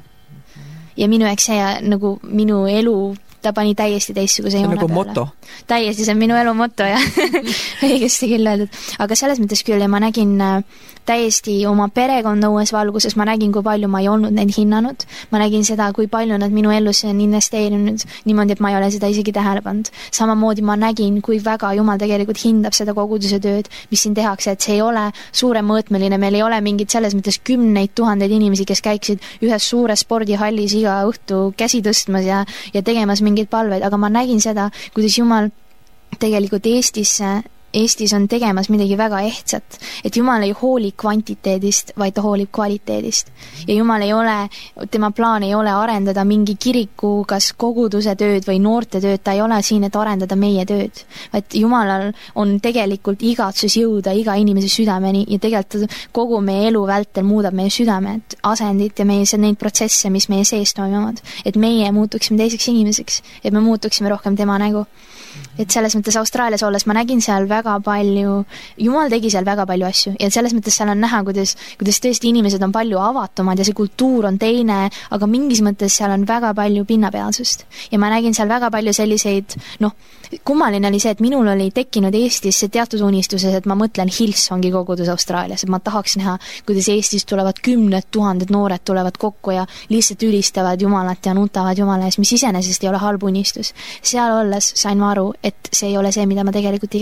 Ja minu jaoks see nagu minu elu ta pani täiesti teistsuguse joone nagu peale. Moto. Täiesti, see on minu elu moto ja õigesti küll öeldud. Aga selles mõttes küll ja ma nägin täiesti oma perekonna uues valguses, ma nägin, kui palju ma ei olnud neid hinnanud, ma nägin seda, kui palju nad minu ellusse on investeerinud niimoodi, et ma ei ole seda isegi tähele pannud. Samamoodi ma nägin, kui väga Jumal tegelikult hindab seda koguduse tööd, mis siin tehakse, et see ei ole suurem mõõtmeline, meil ei ole mingid selles mõttes kümneid tuhandeid inimesi, kes käiksid ühes suures spordihallis iga õhtu käsi tõstmas ja, ja tegemas mingeid palveid, aga ma nägin seda, kuidas Jumal tegelikult Eestisse Eestis on tegemas midagi väga ehtsat, et Jumal ei hooli kvantiteedist, vaid ta hoolib kvaliteedist. Ja Jumal ei ole, tema plaan ei ole arendada mingi kiriku, kas koguduse tööd või noorte tööd, ta ei ole siin, et arendada meie tööd. Vaid Jumalal on tegelikult igatsus jõuda iga inimese südameni ja tegelikult kogu meie elu vältel muudab meie südamed, asendit ja meie neid protsesse, mis meie sees toimuvad. Et meie muutuksime teiseks inimeseks, et me muutuksime rohkem tema nägu. Et selles mõttes Austraalias olles ma nägin seal väga palju, Jumal tegi seal väga palju asju ja selles mõttes seal on näha, kuidas, kuidas tõesti inimesed on palju avatumad ja see kultuur on teine, aga mingis mõttes seal on väga palju pinnapealsust. Ja ma nägin seal väga palju selliseid, noh, kummaline oli see, et minul oli tekkinud Eestis see teatud unistuses, et ma mõtlen Hillsongi kogudus Austraalias, et ma tahaks näha, kuidas Eestis tulevad kümned tuhanded noored tulevad kokku ja lihtsalt ülistavad Jumalat ja nutavad Jumala ees, mis iseenesest ei ole halb unistus. Seal olles sain ma aru, et see ei ole see, mida ma tegelikult igatsen.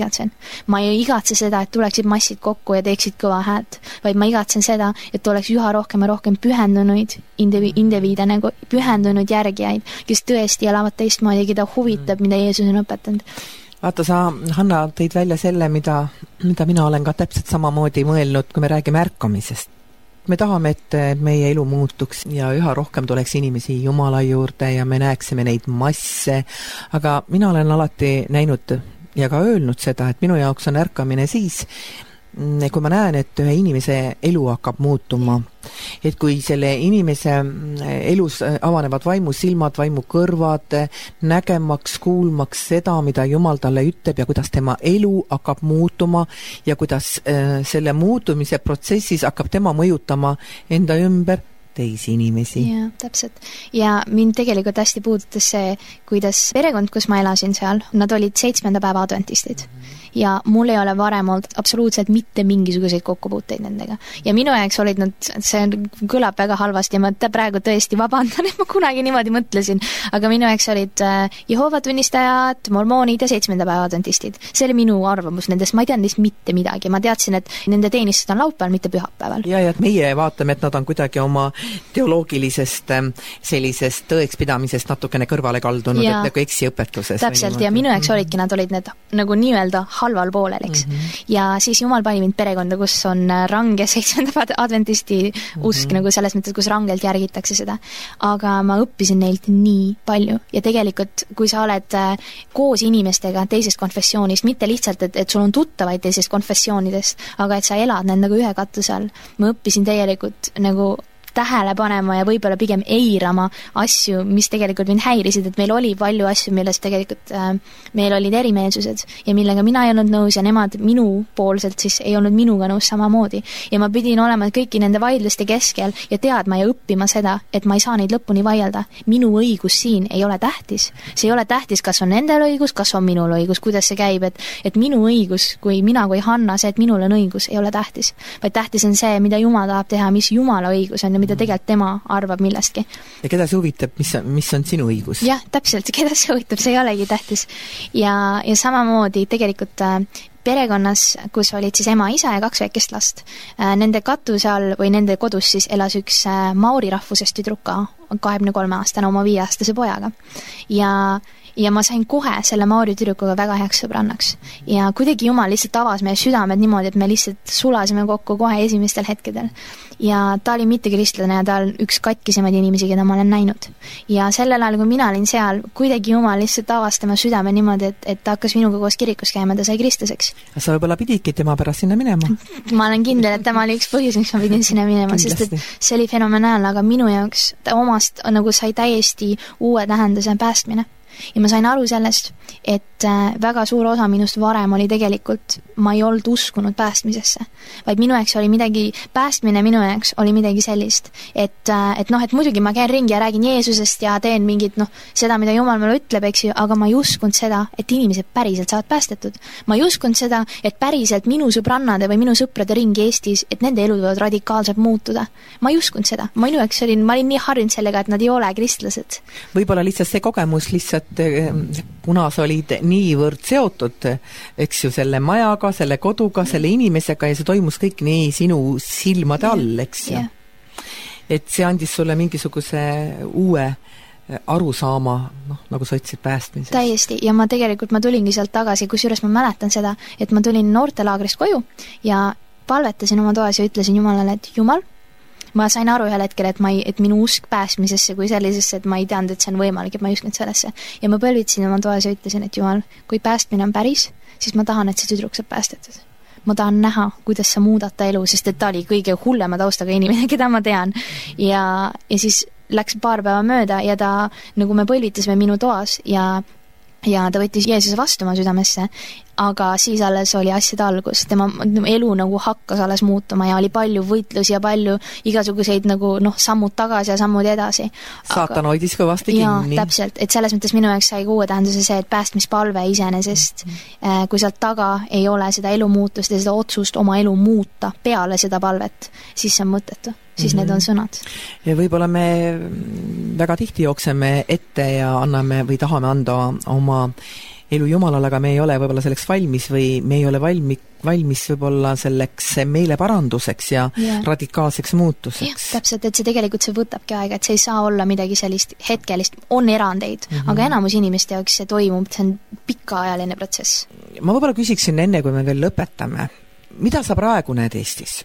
ma ei igatse seda, et tuleksid massid kokku ja teeksid kõva häält, vaid ma igatsen seda, et oleks üha rohkem ja rohkem pühendunuid indivi- indiviide, nagu pühendunud järgijaid, kes tõesti elavad teistmoodi, keda huvitab, mida Jeesus on õpetanud. Vaata, sa, Hanna, tõid välja selle, mida, mida mina olen ka täpselt samamoodi mõelnud, kui me räägime ärkamisest. Me tahame, et meie elu muutuks ja üha rohkem tuleks inimesi Jumala juurde ja me näeksime neid masse, aga mina olen alati näinud ja ka öelnud seda, et minu jaoks on ärkamine siis, kui ma näen, et ühe inimese elu hakkab muutuma. Et kui selle inimese elus avanevad vaimu silmad, vaimu kõrvad, nägemaks, kuulmaks seda, mida Jumal talle ütleb ja kuidas tema elu hakkab muutuma ja kuidas selle muutumise protsessis hakkab tema mõjutama enda ümber teisi inimesi. Jaa, täpselt. Ja mind tegelikult hästi puudutas see, kuidas perekond, kus ma elasin seal, nad olid seitsmenda päeva adventistid. Ja mul ei ole varem olnud absoluutselt mitte mingisuguseid kokkupuuteid nendega. Ja minu jaoks olid nad, see kõlab väga halvasti ja ma praegu tõesti vabandan, et ma kunagi niimoodi mõtlesin, aga minu jaoks olid Jehoova tunnistajad, mormoonid ja seitsmenda päeva adventistid. See oli minu arvamus nendest, ma ei teadnud neist mitte midagi. Ma teadsin, et nende teenistused on laupäeval, mitte pühapäeval. Ja, ja et meie vaatame, et nad on kuidagi oma teoloogilisest sellisest tõekspidamisest natukene kõrvale kaldunud, ja, et nagu eksiõpetuses. Täpselt, ja minu jaoks olidki, nad olid need nagu nii-öelda halval poolel, eks. Mm -hmm. Ja siis Jumal pani mind perekonda, kus on range seitsmenda adventisti usk, mm -hmm. nagu selles mõttes, kus rangelt järgitakse seda. Aga ma õppisin neilt nii palju ja tegelikult, kui sa oled koos inimestega teisest konfessioonist, mitte lihtsalt, et, et sul on tuttavaid teisest konfessioonidest, aga et sa elad nendega ühe katuse all, ma õppisin tegelikult nagu tähele panema ja võib-olla pigem eirama asju, mis tegelikult mind häirisid, et meil oli palju asju, millest tegelikult äh, meil olid erimeelsused ja millega mina ei olnud nõus ja nemad minu poolselt siis ei olnud minuga nõus samamoodi. Ja ma pidin olema kõiki nende vaidluste keskel ja teadma ja õppima seda, et ma ei saa neid lõpuni vaielda. Minu õigus siin ei ole tähtis. See ei ole tähtis, kas on nendel õigus, kas on minul õigus, kuidas see käib, et, et minu õigus, kui mina kui Hanna, see, et minul on õigus, ei ole tähtis. Vaid tähtis on see, mida Jumal tahab teha, mis Jumala õigus on, mida tegelikult tema arvab millestki. Ja keda see huvitab, mis, mis on sinu õigus? Jah, täpselt, keda see huvitab, see ei olegi tähtis. Ja, ja samamoodi tegelikult äh, perekonnas, kus olid siis ema, isa ja kaks väikest last, äh, nende katuse all või nende kodus siis elas üks äh, maori rahvusest tüdruka kahekümne kolme aastane oma viieaastase pojaga. Ja ja ma sain kohe selle maori tüdrukuga väga heaks sõbrannaks. Ja kuidagi Jumal lihtsalt avas meie südamed niimoodi, et me lihtsalt sulasime kokku kohe esimestel hetkedel. Ja ta oli mitte kristlane ja ta oli üks katkisemaid inimesi, keda ma olen näinud. Ja sellel ajal, kui mina olin seal, kuidagi Jumal lihtsalt avas tema südame niimoodi, et, et ta hakkas minuga koos kirikus käima, ta sai kristlaseks. Sa võib-olla pididki tema pärast sinna minema? Ma olen kindel, et tema oli üks põhjus, miks ma pidin sinna minema, sest et see oli fenomenaalne, aga minu jaoks ta omast nagu sai täiesti uue tähenduse päästmine. Ja ma sain aru sellest, et väga suur osa minust varem oli tegelikult, ma ei olnud uskunud päästmisesse, vaid minu jaoks oli midagi, päästmine minu jaoks oli midagi sellist, et, et noh, et muidugi ma käin ringi ja räägin Jeesusest ja teen mingit, noh, seda, mida Jumal mulle ütleb, eks ju, aga ma ei uskunud seda, et inimesed päriselt saavad päästetud. Ma ei uskunud seda, et päriselt minu sõbrannade või minu sõprade ringi Eestis, et nende elud võivad radikaalselt muutuda. Ma ei uskunud seda. Ma minu jaoks olin, ma olin nii harjunud sellega, et nad ei ole kristlased. Võib-olla lihtsalt see kogemus lihtsalt, kuna sa olid niivõrd seotud, eks ju, selle majaga, selle koduga, selle inimesega ja see toimus kõik nii sinu silmade all, eks ju. Yeah. Et see andis sulle mingisuguse uue arusaama, noh, nagu sa ütlesid, päästmisest. Täiesti, ja ma tegelikult, ma tulingi sealt tagasi, kusjuures ma mäletan seda, et ma tulin noortelaagrist koju ja palvetasin oma toas ja ütlesin Jumalale, et Jumal, ma sain aru ühel hetkel, et, ma ei, et minu usk pääsmisesse kui sellisesse, et ma ei teadnud, et see on võimalik, et ma ei usknud sellesse. Ja ma põlvitasin oma toas ja ütlesin, et Jumal, kui päästmine on päris, siis ma tahan, et see tüdruk saab päästetud. Ma tahan näha, kuidas sa muudad ta elu, sest et ta oli kõige hullema taustaga inimene, keda ma tean. Ja, ja siis läks paar päeva mööda ja ta, nagu me põlvitasime minu toas ja ja ta võttis Jeesuse vastu oma südamesse, aga siis alles oli asjade algus. Tema elu nagu hakkas alles muutuma ja oli palju võitlusi ja palju igasuguseid nagu noh, sammud tagasi ja sammud edasi. Saatan hoidis kõvasti kinni. Jaa, täpselt. Et selles mõttes minu jaoks sai uue tähenduse see, et päästmispalve iseenesest, mm-hmm. kui sealt taga ei ole seda elu muutust ja seda otsust oma elu muuta peale seda palvet, siis see on mõttetu. Siis mm-hmm. need on sõnad. Ja võib-olla me väga tihti jookseme ette ja anname või tahame anda oma elu Jumalal, aga me ei ole võib-olla selleks valmis või me ei ole valmi, valmis võib-olla selleks meele paranduseks ja yeah. radikaalseks muutuseks. Ja, täpselt, et see tegelikult see võtabki aega, et see ei saa olla midagi sellist hetkelist, on erandeid, mm -hmm. aga enamus inimeste jaoks see toimub, see on pikaajaline protsess. Ma võib-olla küsiksin enne, kui me veel lõpetame, mida sa praegu näed Eestis?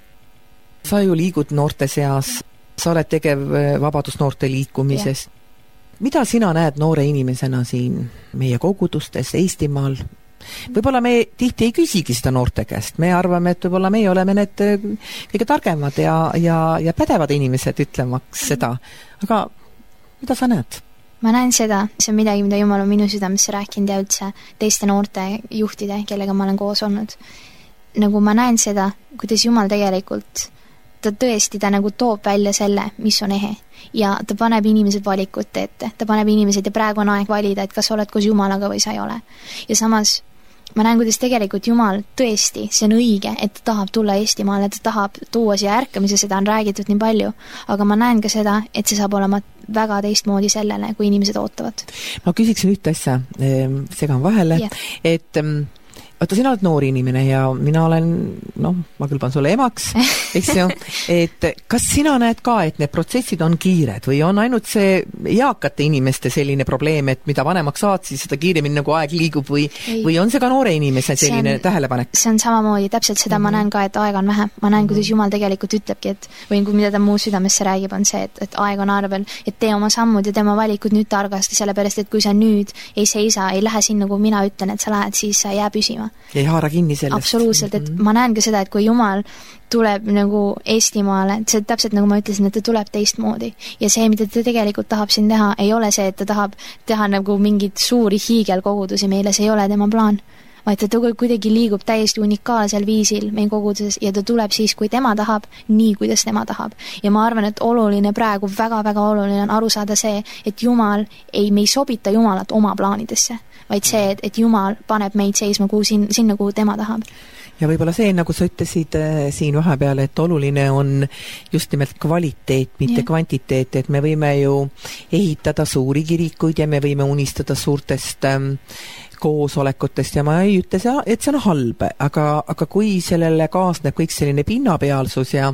Sa ju liigud noorte seas, sa oled tegev vabadusnoorte liikumises. Yeah. Mida sina näed noore inimesena siin meie kogudustes Eestimaal? Võib-olla me tihti ei küsigi seda noorte käest. Me arvame, et võib-olla meie oleme need kõige targemad ja, ja, ja pädevad inimesed ütlemaks seda. Aga mida sa näed? Ma näen seda, see on midagi, mida Jumal on minu südamesse rääkinud ja üldse teiste noorte juhtide, kellega ma olen koos olnud. Nagu ma näen seda, kuidas Jumal tegelikult ta tõesti, ta nagu toob välja selle, mis on ehe. Ja ta paneb inimesed valikute ette. Ta paneb inimesed ja praegu on aeg valida, et kas oled koos Jumalaga või sa ei ole. Ja samas ma näen, kuidas tegelikult Jumal tõesti, see on õige, et ta tahab tulla Eestimaale, ta tahab tuua siia ärkamise, seda on räägitud nii palju. Aga ma näen ka seda, et see saab olema väga teistmoodi sellele, kui inimesed ootavad. Ma küsiksin ühte asja, segan vahele, yeah. et oota, sina oled noor inimene ja mina olen, noh, ma kõlban sulle emaks, eks ju, et kas sina näed ka, et need protsessid on kiired või on ainult see eakate inimeste selline probleem, et mida vanemaks saad, siis seda kiiremini nagu aeg liigub või, või on see ka noore inimese selline on, tähelepanek? See on samamoodi, täpselt seda mm-hmm. ma näen ka, et aeg on vähe. Ma näen, kuidas Jumal tegelikult ütlebki, et või mida ta muu südamesse räägib, on see, et, et aeg on arvel, et tee oma sammud ja tee oma valikud nüüd targasti, sellepärast, et kui sa nüüd ei seisa, ei lähe siin, nagu mina ütlen, et sa lähed, siis sa jää püsima. Ei haara kinni sellest. Absoluutselt, et ma näen ka seda, et kui Jumal tuleb nagu Eestimaale, see täpselt nagu ma ütlesin, et ta tuleb teistmoodi. Ja see, mida ta tegelikult tahab siin teha, ei ole see, et ta tahab teha nagu mingid suuri hiigelkogudusi meile, see ei ole tema plaan. Vaid ta kuidagi liigub täiesti unikaalsel viisil meie koguduses ja ta tuleb siis, kui tema tahab, nii kuidas tema tahab. Ja ma arvan, et oluline praegu, väga-väga oluline on aru saada see, et Jumal ei, me ei sobita Jumalat oma plaanidesse, vaid see, et, et Jumal paneb meid seisma kuhu, sin, sinna, kuhu tema tahab. Ja võib-olla see, nagu sa ütlesid äh, siin vahepeal, et oluline on just nimelt kvaliteet, mitte yeah. kvantiteet, et me võime ju ehitada suuri kirikuid ja me võime unistada suurtest ähm, koosolekutest ja ma ei ütle, et see on halb, aga, aga kui sellele kaasneb kõik selline pinnapealsus ja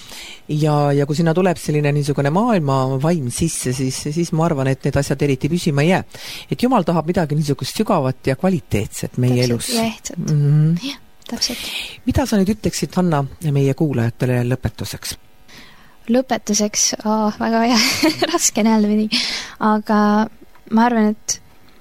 ja, ja kui sinna tuleb selline niisugune maailma vaim sisse, siis, siis ma arvan, et need asjad eriti püsima ei jää. Et Jumal tahab midagi niisugust sügavat ja kvaliteetset meie täpselt, elus. Ja ehtsat. Mm-hmm. Ja, täpselt. Mida sa nüüd ütleksid, Hanna, meie kuulajatele lõpetuseks? Lõpetuseks, oh, väga hea, raske näelda midagi, aga ma arvan, et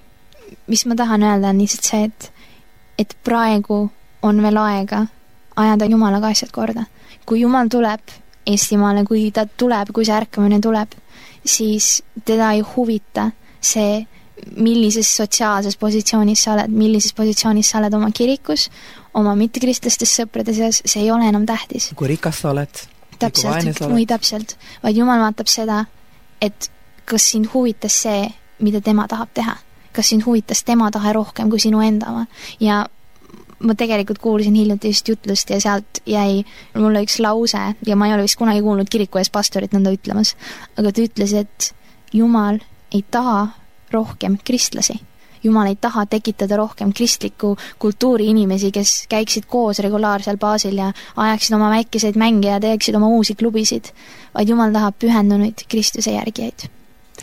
mis ma tahan öelda on lihtsalt see, et, et praegu on veel aega ajada Jumalaga asjad korda. Kui Jumal tuleb Eestimaale, kui ta tuleb, kui see ärkamine tuleb, siis teda ei huvita see, millises sotsiaalses positsioonis sa oled, millises positsioonis sa oled oma kirikus, oma mittekristlastes sõprade seas, see ei ole enam tähtis. Kui rikas sa oled, täpselt, või täpselt, vaid Jumal vaatab seda, et kas sind huvitas see, mida tema tahab teha. Kas sind huvitas tema tahe rohkem kui sinu enda oma. Ja ma tegelikult kuulsin hiljuti just jutlust ja sealt jäi mulle üks lause ja ma ei ole vist kunagi kuulnud kiriku ees pastorit nõnda ütlemas, aga ta ütles, et Jumal ei taha rohkem kristlasi. Jumal ei taha tekitada rohkem kristliku kultuuri inimesi, kes käiksid koos regulaarsel baasil ja ajaksid oma väikeseid mänge ja teeksid oma uusi klubisid, vaid Jumal tahab pühendunuid Kristuse järgijaid.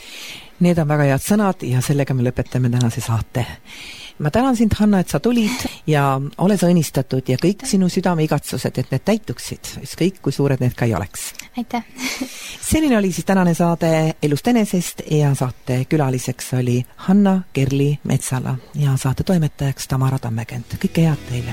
Need on väga head sõnad ja sellega me lõpetame tänase saate. Ma tänan sind, Hanna, et sa tulid ja ole sa õnnistatud ja kõik sinu südame igatsused, et need täituksid, ükskõik kui suured need ka ei oleks. Aitäh! Selline oli siis tänane saade Elust enesest ja saate külaliseks oli Hanna Kerli Metsala ja saate toimetajaks Tamara Tammekent. Kõike head teile!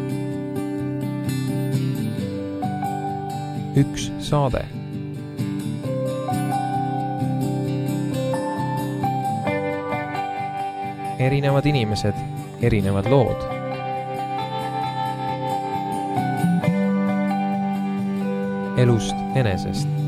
Üks saade erinevad inimesed, erinevad lood. Elust enesest.